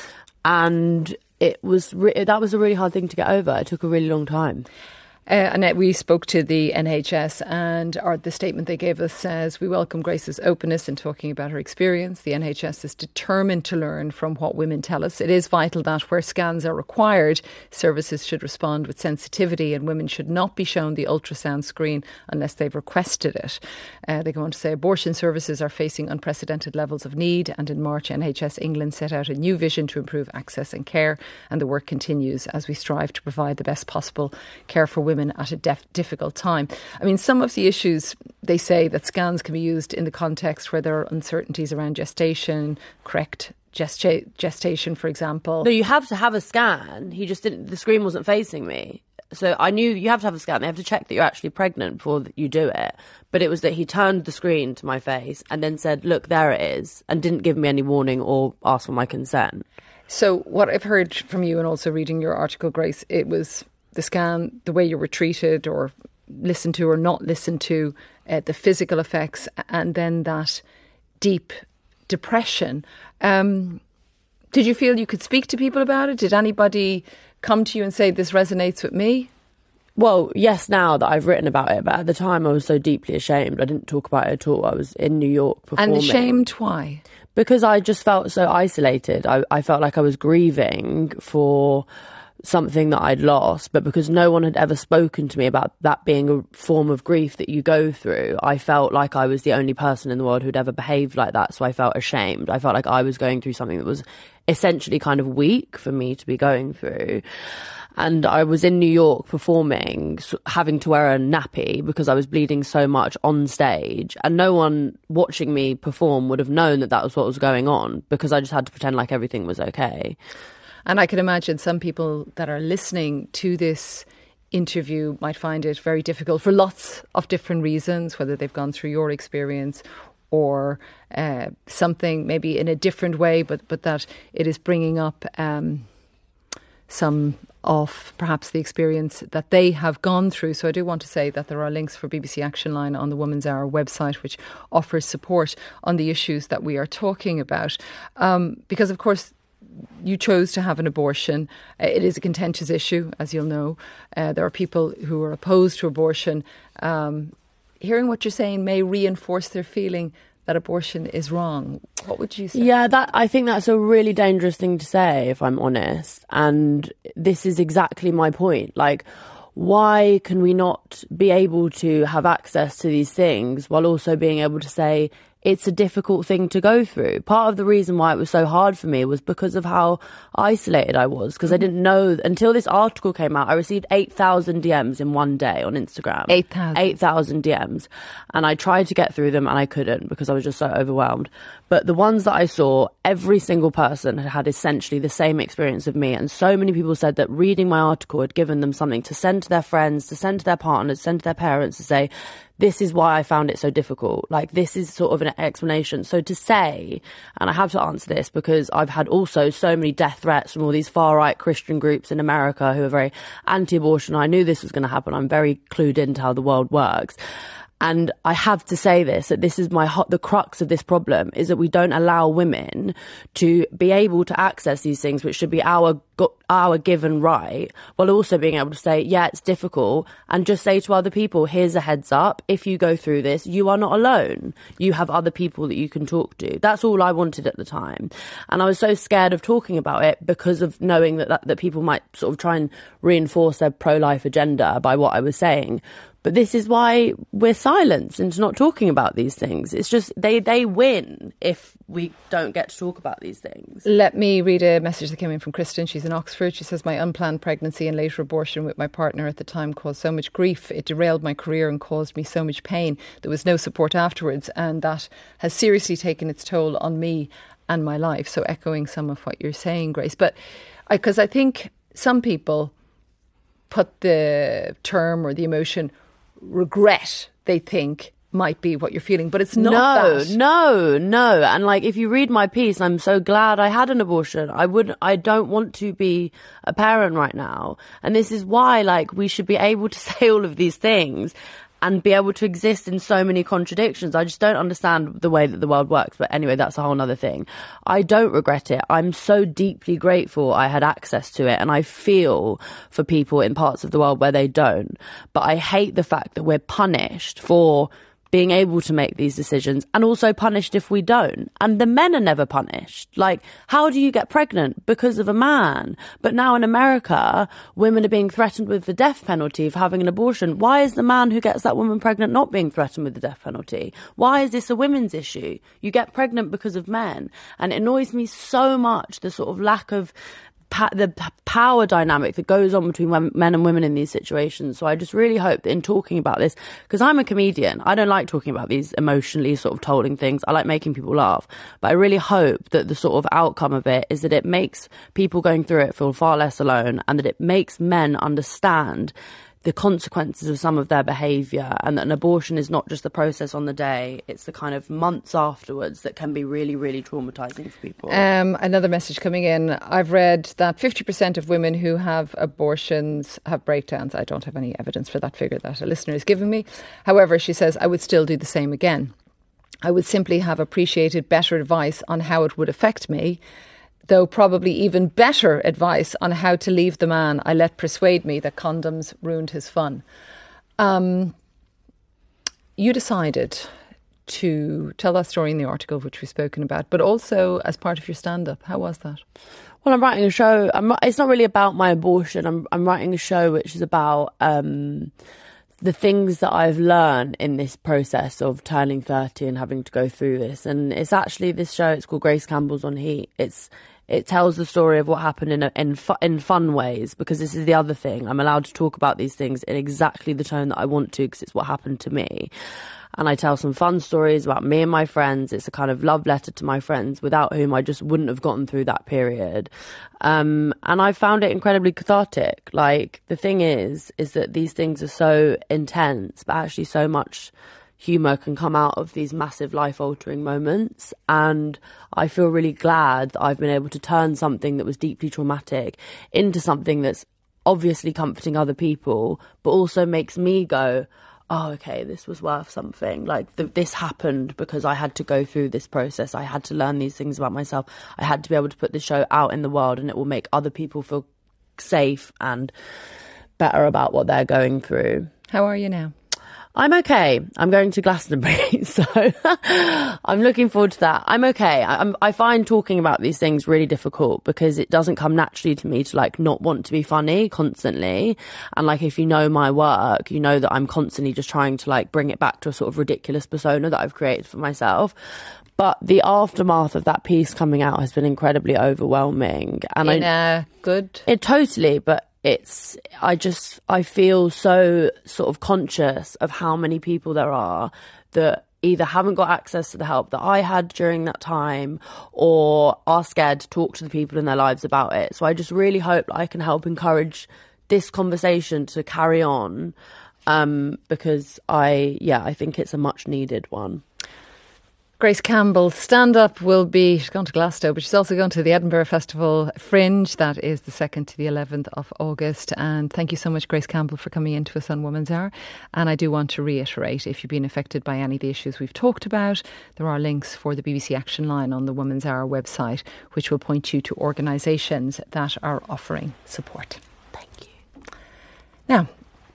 Speaker 8: And it was re- that was a really hard thing to get over. It took a really long time.
Speaker 5: Uh, Annette, we spoke to the N H S, and our, the statement they gave us says, we welcome Grace's openness in talking about her experience. The N H S is determined to learn from what women tell us. It is vital that where scans are required, services should respond with sensitivity, and women should not be shown the ultrasound screen unless they've requested it. Uh, they go on to say abortion services are facing unprecedented levels of need, and in March N H S England set out a new vision to improve access and care, and the work continues as we strive to provide the best possible care for women at a def- difficult time. I mean, some of the issues, they say that scans can be used in the context where there are uncertainties around gestation, correct gesta- gestation, for example.
Speaker 8: No, you have to have a scan. He just didn't, the screen wasn't facing me. So I knew you have to have a scan. They have to check that you're actually pregnant before you do it. But it was that he turned the screen to my face and then said, look, there it is, and didn't give me any warning or ask for my consent.
Speaker 5: So what I've heard from you, and also reading your article, Grace, it was the scan, the way you were treated or listened to or not listened to, uh, the physical effects, and then that deep depression. Um, did you feel you could speak to people about it? Did anybody come to you and say, this resonates with me?
Speaker 8: Well, yes, now that I've written about it, but at the time I was so deeply ashamed. I didn't talk about it at all. I was in New York performing.
Speaker 5: And ashamed why?
Speaker 8: Because I just felt so isolated. I, I felt like I was grieving for something that I'd lost, but because no one had ever spoken to me about that being a form of grief that you go through, I felt like I was the only person in the world who'd ever behaved like that. So I felt ashamed. I felt like I was going through something that was essentially kind of weak for me to be going through. And I was in New York performing, having to wear a nappy because I was bleeding so much on stage, and no one watching me perform would have known that that was what was going on because I just had to pretend like everything was okay.
Speaker 5: And I can imagine some people that are listening to this interview might find it very difficult for lots of different reasons, whether they've gone through your experience or uh, something maybe in a different way, but, but that it is bringing up um, some of perhaps the experience that they have gone through. So I do want to say that there are links for B B C Action Line on the Woman's Hour website, which offers support on the issues that we are talking about. Um, because, of course, you chose to have an abortion. Uh, it is a contentious issue, as you'll know. Uh, there are people who are opposed to abortion. Um, hearing what you're saying may reinforce their feeling that abortion is wrong. What would you say?
Speaker 8: Yeah, that I think that's a really dangerous thing to say, if I'm honest. And this is exactly my point. Like, why can we not be able to have access to these things while also being able to say it's a difficult thing to go through? Part of the reason why it was so hard for me was because of how isolated I was, because I didn't know until this article came out. I received eight thousand D Ms in one day on Instagram.
Speaker 5: eight thousand
Speaker 8: eight thousand D Ms. And I tried to get through them and I couldn't because I was just so overwhelmed. But the ones that I saw, every single person had had essentially the same experience of me. And so many people said that reading my article had given them something to send to their friends, to send to their partners, send to their parents, to say, this is why I found it so difficult. Like, this is sort of an explanation. So to say, and I have to answer this because I've had also so many death threats from all these far-right Christian groups in America who are very anti-abortion. I knew this was going to happen. I'm very clued into how the world works. And I have to say this, that this is my hot, the crux of this problem is that we don't allow women to be able to access these things, which should be our our given right, while also being able to say, yeah, it's difficult, and just say to other people, here's a heads up. If you go through this, you are not alone. You have other people that you can talk to. That's all I wanted at the time. And I was so scared of talking about it because of knowing that, that, that people might sort of try and reinforce their pro-life agenda by what I was saying. But this is why we're silenced into not talking about these things. It's just they, they win if we don't get to talk about these things.
Speaker 5: Let me read a message that came in from Kristen. She's in Oxford. She says, my unplanned pregnancy and later abortion with my partner at the time caused so much grief. It derailed my career and caused me so much pain. There was no support afterwards, and that has seriously taken its toll on me and my life. So echoing some of what you're saying, Grace. But because I, I think some people put the term or the emotion regret, they think, might be what you're feeling, but it's not
Speaker 8: no,
Speaker 5: that.
Speaker 8: No, no. And like, if you read my piece, I'm so glad I had an abortion. I would, I don't want to be a parent right now. And this is why, like, we should be able to say all of these things and be able to exist in so many contradictions. I just don't understand the way that the world works. But anyway, that's a whole other thing. I don't regret it. I'm so deeply grateful I had access to it. And I feel for people in parts of the world where they don't. But I hate the fact that we're punished for being able to make these decisions, and also punished if we don't. And the men are never punished. Like, how do you get pregnant? Because of a man. But now in America, women are being threatened with the death penalty for having an abortion. Why is the man who gets that woman pregnant not being threatened with the death penalty? Why is this a women's issue? You get pregnant because of men. And it annoys me so much, the sort of lack of Pa- the p- power dynamic that goes on between w- men and women in these situations. So I just really hope that in talking about this, because I'm a comedian, I don't like talking about these emotionally sort of tolling things. I like making people laugh. But I really hope that the sort of outcome of it is that it makes people going through it feel far less alone, and that it makes men understand the consequences of some of their behaviour, and that an abortion is not just the process on the day, it's the kind of months afterwards that can be really, really traumatising for people.
Speaker 5: Um, another message coming in. I've read that fifty percent of women who have abortions have breakdowns. I don't have any evidence for that figure that a listener has given me. However, she says, I would still do the same again. I would simply have appreciated better advice on how it would affect me, though probably even better advice on how to leave the man I let persuade me that condoms ruined his fun. Um, you decided to tell that story in the article, which we've spoken about, but also as part of your stand-up. How was that?
Speaker 8: Well, I'm writing a show. I'm, it's not really about my abortion. I'm, I'm writing a show which is about um, the things that I've learned in this process of turning thirty and having to go through this. And it's actually this show, it's called Grace Campbell's on Heat. It's It tells the story of what happened in a, in, fu- in fun ways, because this is the other thing. I'm allowed to talk about these things in exactly the tone that I want to, because it's what happened to me. and I tell some fun stories about me and my friends. It's a kind of love letter to my friends without whom I just wouldn't have gotten through that period. Um, and I found it incredibly cathartic. Like, the thing is, is that these things are so intense, but actually so much humour can come out of these massive life-altering moments. And I feel really glad that I've been able to turn something that was deeply traumatic into something that's obviously comforting other people, but also makes me go, oh, okay, this was worth something. Like, the, this happened because I had to go through this process. I had to learn these things about myself. I had to be able to put this show out in the world, and it will make other people feel safe and better about what they're going through.
Speaker 5: How are you now?
Speaker 8: I'm okay. I'm going to Glastonbury, so I'm looking forward to that. I'm okay. I, I'm, I find talking about these things really difficult because it doesn't come naturally to me to like not want to be funny constantly. And like, if you know my work, you know that I'm constantly just trying to like bring it back to a sort of ridiculous persona that I've created for myself. But the aftermath of that piece coming out has been incredibly overwhelming. And
Speaker 5: In
Speaker 8: I,
Speaker 5: uh, good?
Speaker 8: It totally, but it's, I just, I feel so sort of conscious of how many people there are that either haven't got access to the help that I had during that time or are scared to talk to the people in their lives about it. So I just really hope that I can help encourage this conversation to carry on, um, because I, yeah, I think it's a much needed one.
Speaker 5: Grace Campbell, stand-up will be, she's gone to Glasgow, but she's also going to the Edinburgh Festival Fringe. That is the second to the eleventh of August. And thank you so much, Grace Campbell, for coming into us on Woman's Hour. And I do want to reiterate, if you've been affected by any of the issues we've talked about, there are links for the B B C Action Line on the Woman's Hour website, which will point you to organisations that are offering support.
Speaker 8: Thank you.
Speaker 5: Now,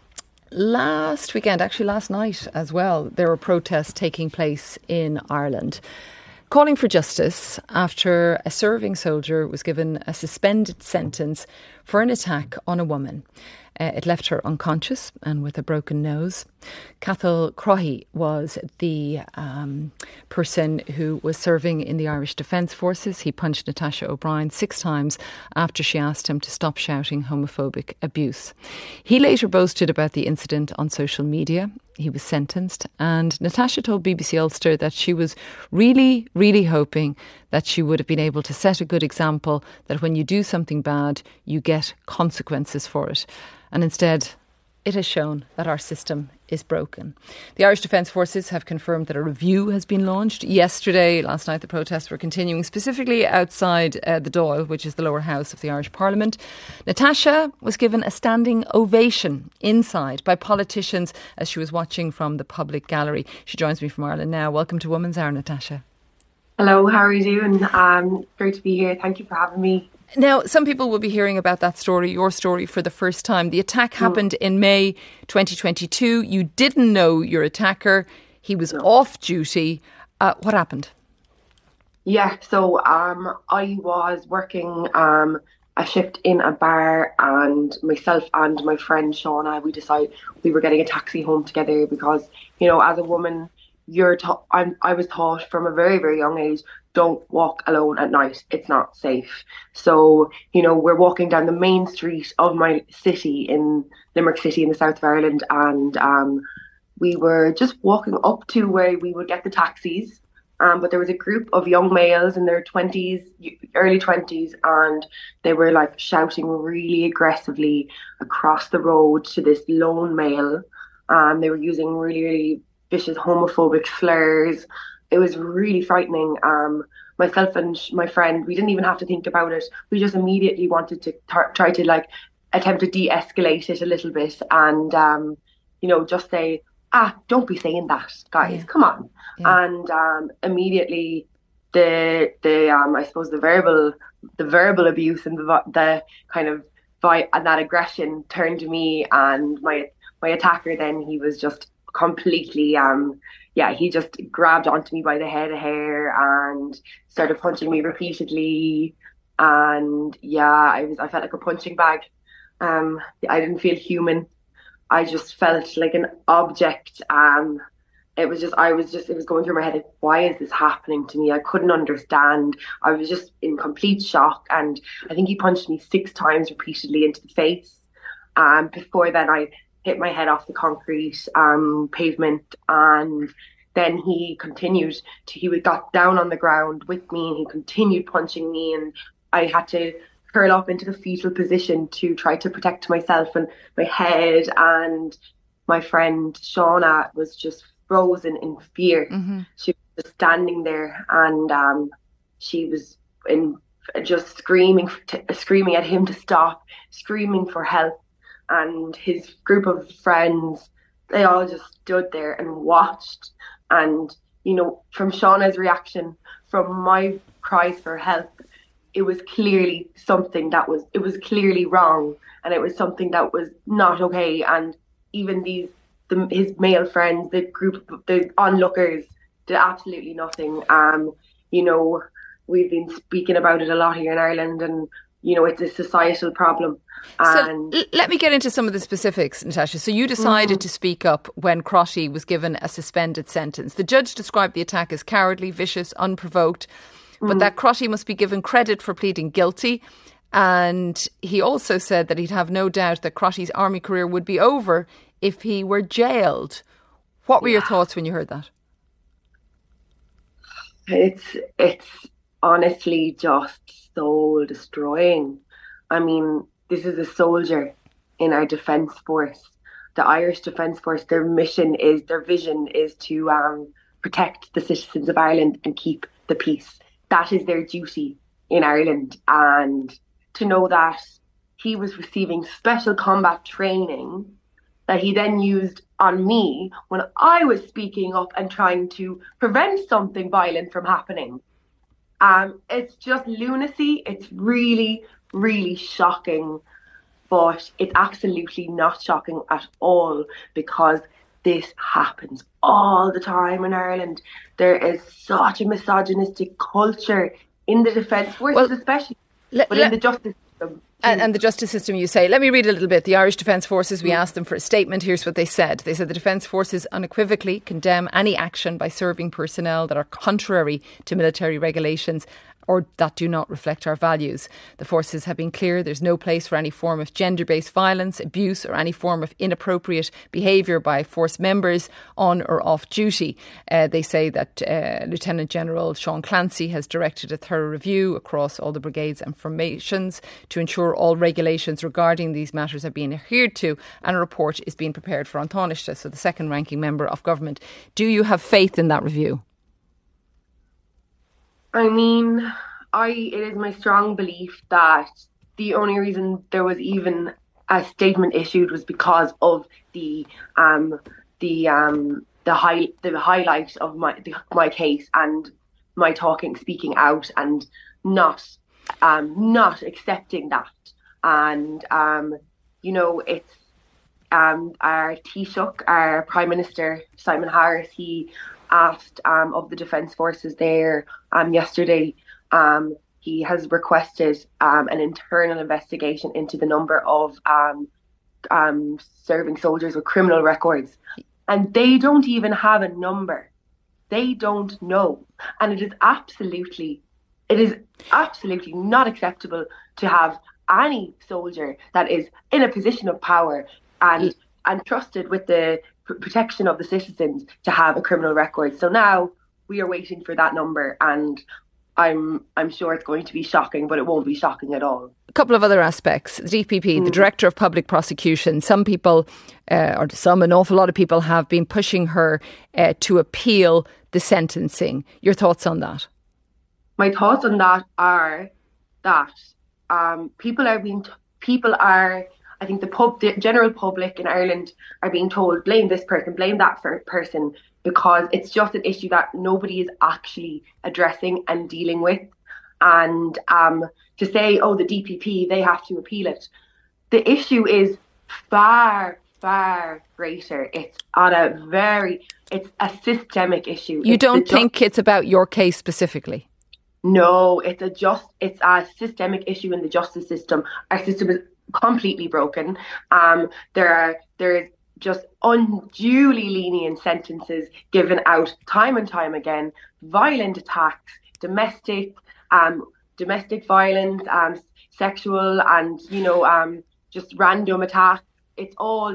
Speaker 5: last weekend, actually last night as well, there were protests taking place in Ireland calling for justice after a serving soldier was given a suspended sentence for an attack on a woman. Uh, it left her unconscious and with a broken nose. Cathal Crohi was the um, person who was serving in the Irish Defence Forces. He punched Natasha O'Brien six times after she asked him to stop shouting homophobic abuse. He later boasted about the incident on social media. He was sentenced, and Natasha told B B C Ulster that she was really, really hoping that she would have been able to set a good example, that when you do something bad, you get consequences for it. And instead, it has shown that our system is broken. The Irish Defence Forces have confirmed that a review has been launched. Yesterday, last night, the protests were continuing, specifically outside uh, the Dáil, which is the lower house of the Irish Parliament. Natasha was given a standing ovation inside by politicians as she was watching from the public gallery. She joins me from Ireland now. Welcome to Woman's Hour, Natasha.
Speaker 9: Hello, how are you doing? Um, great to be here. Thank you for having me.
Speaker 5: Now, some people will be hearing about that story, your story, for the first time. The attack happened in May twenty twenty-two. You didn't know your attacker. He was no. off duty. Uh, what happened?
Speaker 9: Yeah, so um, I was working um, a shift in a bar, and myself and my friend Shauna, we decided we were getting a taxi home together because, you know, as a woman, you're ta- I'm, I was taught from a very, very young age, don't walk alone at night. It's not safe. So, you know, we're walking down the main street of my city in Limerick City in the south of Ireland. And um, we were just walking up to where we would get the taxis. Um, but there was a group of young males in their twenties, early twenties, and they were like shouting really aggressively across the road to this lone male. Um, they were using really, really vicious homophobic slurs. It was really frightening. Um, myself and sh- my friend, we didn't even have to think about it. We just immediately wanted to tar- try to like attempt to de-escalate it a little bit and, um, you know, just say, ah, don't be saying that, guys. Yeah. Come on. Yeah. And um, immediately the, the um, I suppose, the verbal the verbal abuse and the, the kind of vi- and that aggression turned to me, and my my attacker then, he was just completely... Um, Yeah, he just grabbed onto me by the head of hair and started punching me repeatedly. And yeah, I was I felt like a punching bag. Um, I didn't feel human. I just felt like an object. Um, it was just I was just it was going through my head, like, why is this happening to me? I couldn't understand. I was just in complete shock. And I think he punched me six times repeatedly into the face. Um, before then, I hit my head off the concrete um, pavement, and then he continued to, he got down on the ground with me and he continued punching me, and I had to curl up into the fetal position to try to protect myself and my head. And my friend Shauna was just frozen in fear. Mm-hmm. She was just standing there, and um, she was in just screaming, t- screaming at him to stop, screaming for help. And his group of friends, they all just stood there and watched. And, you know, from Shauna's reaction, from my cries for help, it was clearly something that was, it was clearly wrong. And it was something that was not okay. And even these, the, his male friends, the group, the onlookers, did absolutely nothing. Um, you know, we've been speaking about it a lot here in Ireland, and, you know, it's a societal problem. And
Speaker 5: so l- let me get into some of the specifics, Natasha. So you decided mm. to speak up when Crotty was given a suspended sentence. The judge described the attack as cowardly, vicious, unprovoked, mm. but that Crotty must be given credit for pleading guilty. And he also said that he'd have no doubt that Crotty's army career would be over if he were jailed. What were yeah. your thoughts when you heard that?
Speaker 9: It's it's honestly just soul destroying. I mean, this is a soldier in our defence force. The Irish Defence Force, their mission is, their vision is to um, protect the citizens of Ireland and keep the peace. That is their duty in Ireland. And to know that he was receiving special combat training that he then used on me when I was speaking up and trying to prevent something violent from happening. Um, it's just lunacy. It's really, really shocking, but it's absolutely not shocking at all, because this happens all the time in Ireland. There is such a misogynistic culture in the defence forces, well, especially, le- but le- in the justice system.
Speaker 5: And, and the justice system, you say. Let me read a little bit. The Irish Defence Forces, we asked them for a statement. Here's what they said. They said the Defence Forces unequivocally condemn any action by serving personnel that are contrary to military regulations or that do not reflect our values. The forces have been clear there's no place for any form of gender-based violence, abuse or any form of inappropriate behaviour by force members on or off duty. Uh, they say that uh, Lieutenant General Sean Clancy has directed a thorough review across all the brigades and formations to ensure all regulations regarding these matters are being adhered to, and a report is being prepared for An Tánaiste, so the second ranking member of government. Do you have faith in that review?
Speaker 9: I mean, I it is my strong belief that the only reason there was even a statement issued was because of the um the um the high the highlight of my the, my case and my talking, speaking out, and not um not accepting that. And um you know, it's um our Taoiseach, our Prime Minister Simon Harris, he asked um, of the Defence Forces there um, yesterday. Um, he has requested um, an internal investigation into the number of um, um, serving soldiers with criminal records. And they don't even have a number. They don't know. And it is absolutely, it is absolutely not acceptable to have any soldier that is in a position of power and, and trusted with the protection of the citizens to have a criminal record. So now we are waiting for that number, and I'm I'm sure it's going to be shocking, but it won't be shocking at all.
Speaker 5: A couple of other aspects. The D P P, mm. the Director of Public Prosecution, some people, uh, or some, an awful lot of people have been pushing her uh, to appeal the sentencing. Your thoughts on that?
Speaker 9: My thoughts on that are that um, people are being, t- people are, I think the pub, the general public in Ireland are being told, blame this person, blame that person, because it's just an issue that nobody is actually addressing and dealing with. And um, to say, oh, the D P P, they have to appeal it. The issue is far, far greater. It's on a very, it's a systemic issue.
Speaker 5: You
Speaker 9: it's
Speaker 5: don't think
Speaker 9: just,
Speaker 5: it's about your case specifically?
Speaker 9: No, it's a just, it's a systemic issue in the justice system. Our system is completely broken. Um, there are there is just unduly lenient sentences given out time and time again. Violent attacks, domestic, um, domestic violence, um, sexual, and you know, um, just random attacks. It's all just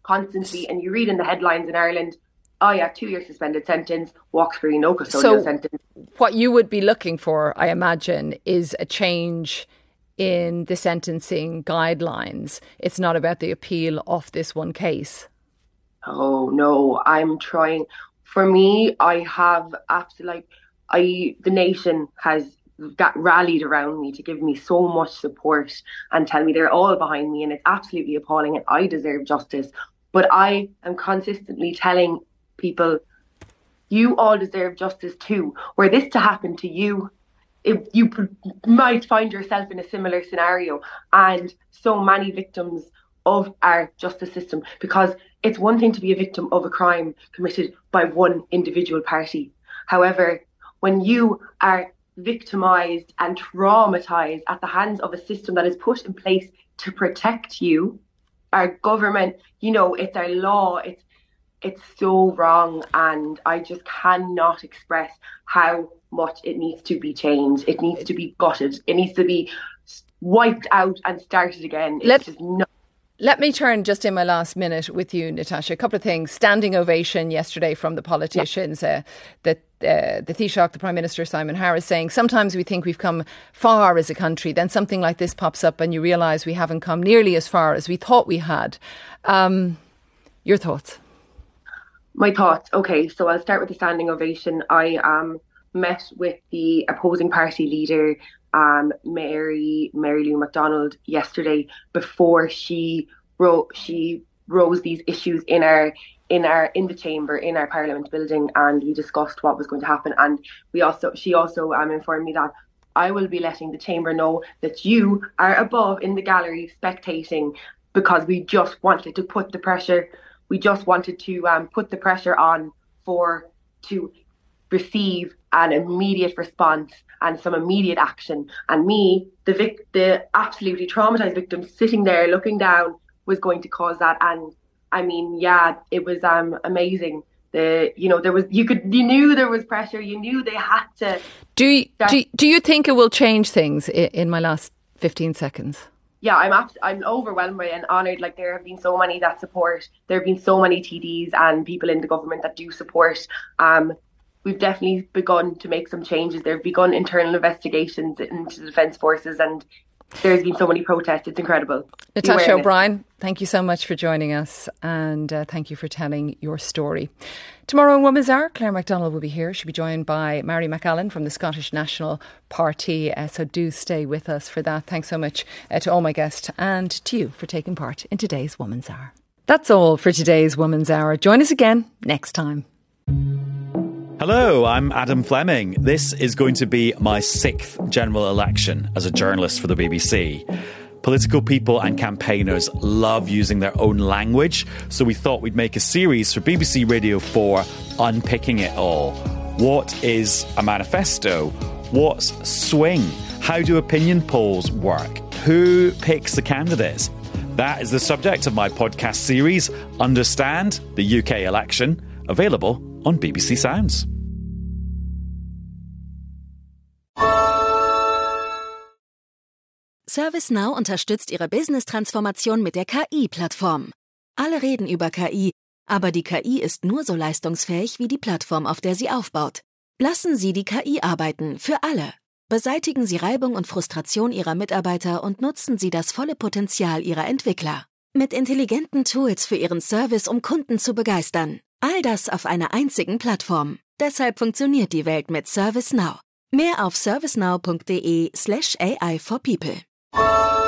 Speaker 9: constantly, and you read in the headlines in Ireland, oh yeah, two year suspended sentence, walks free, no custodial
Speaker 5: so
Speaker 9: sentence.
Speaker 5: What you would be looking for, I imagine, is a change in the sentencing guidelines. It's not about the appeal of this one case.
Speaker 9: Oh no, I'm trying. For me, I have absolutely, like, I, the nation has got rallied around me to give me so much support and tell me they're all behind me, and it's absolutely appalling and I deserve justice. But I am consistently telling people, you all deserve justice too. Were this to happen to you, it, you p- might find yourself in a similar scenario, and so many victims of our justice system, because it's one thing to be a victim of a crime committed by one individual party. However, when you are victimised and traumatised at the hands of a system that is put in place to protect you, our government, you know, it's our law, it's it's so wrong, and I just cannot express how much it needs to be changed. It needs to be gutted. It needs to be wiped out and started again. It's
Speaker 5: Let,
Speaker 9: just not.
Speaker 5: Let me turn just in my last minute with you, Natasha. A couple of things. Standing ovation yesterday from the politicians. Yeah. Uh, that uh, the Taoiseach, the Prime Minister Simon Harris, saying sometimes we think we've come far as a country, then something like this pops up and you realise we haven't come nearly as far as we thought we had. Um, your thoughts?
Speaker 9: My thoughts. Okay, so I'll start with the standing ovation. I um, met with the opposing party leader, um, Mary Mary Lou McDonald, yesterday before she wrote she rose these issues in our in our in the chamber in our Parliament building, and we discussed what was going to happen. And we also she also um, informed me that I will be letting the chamber know that you are above in the gallery spectating, because we just wanted to put the pressure. We just wanted to um, put the pressure on for to receive an immediate response and some immediate action. And me, the vic- the absolutely traumatized victim, sitting there looking down, was going to cause that. And I mean, yeah, it was um amazing. The you know there was you could you knew there was pressure. You knew they had to.
Speaker 5: Do you, do, do you think it will change things? In, in my last fifteen seconds.
Speaker 9: Yeah, I'm abs- I'm overwhelmed by it and honoured. Like, there have been so many that support. There have been so many T Ds and people in the government that do support. Um, we've definitely begun to make some changes. There have begun internal investigations into the Defence Forces, and there's been so many protests. It's incredible.
Speaker 5: Natasha O'Brien, thank you so much for joining us, and uh, thank you for telling your story. Tomorrow in Women's Hour, Claire MacDonald will be here. She'll be joined by Mary McAllen from the Scottish National Party. Uh, so do stay with us for that. Thanks so much uh, to all my guests and to you for taking part in today's Women's Hour. That's all for today's Women's Hour. Join us again next time.
Speaker 10: Hello, I'm Adam Fleming. This is going to be my sixth general election as a journalist for the B B C. Political people and campaigners love using their own language, so we thought we'd make a series for B B C Radio four unpicking it all. What is a manifesto? What's swing? How do opinion polls work? Who picks the candidates? That is the subject of my podcast series, Understand the U K Election, available on B B C Sounds.
Speaker 3: ServiceNow unterstützt Ihre Business-Transformation mit der K I-Plattform. Alle reden über K I, aber die K I ist nur so leistungsfähig wie die Plattform, auf der sie aufbaut. Lassen Sie die K I arbeiten, für alle. Beseitigen Sie Reibung und Frustration Ihrer Mitarbeiter und nutzen Sie das volle Potenzial Ihrer Entwickler. Mit intelligenten Tools für Ihren Service, um Kunden zu begeistern. All das auf einer einzigen Plattform. Deshalb funktioniert die Welt mit ServiceNow. Mehr auf servicenow.de slash AI for people.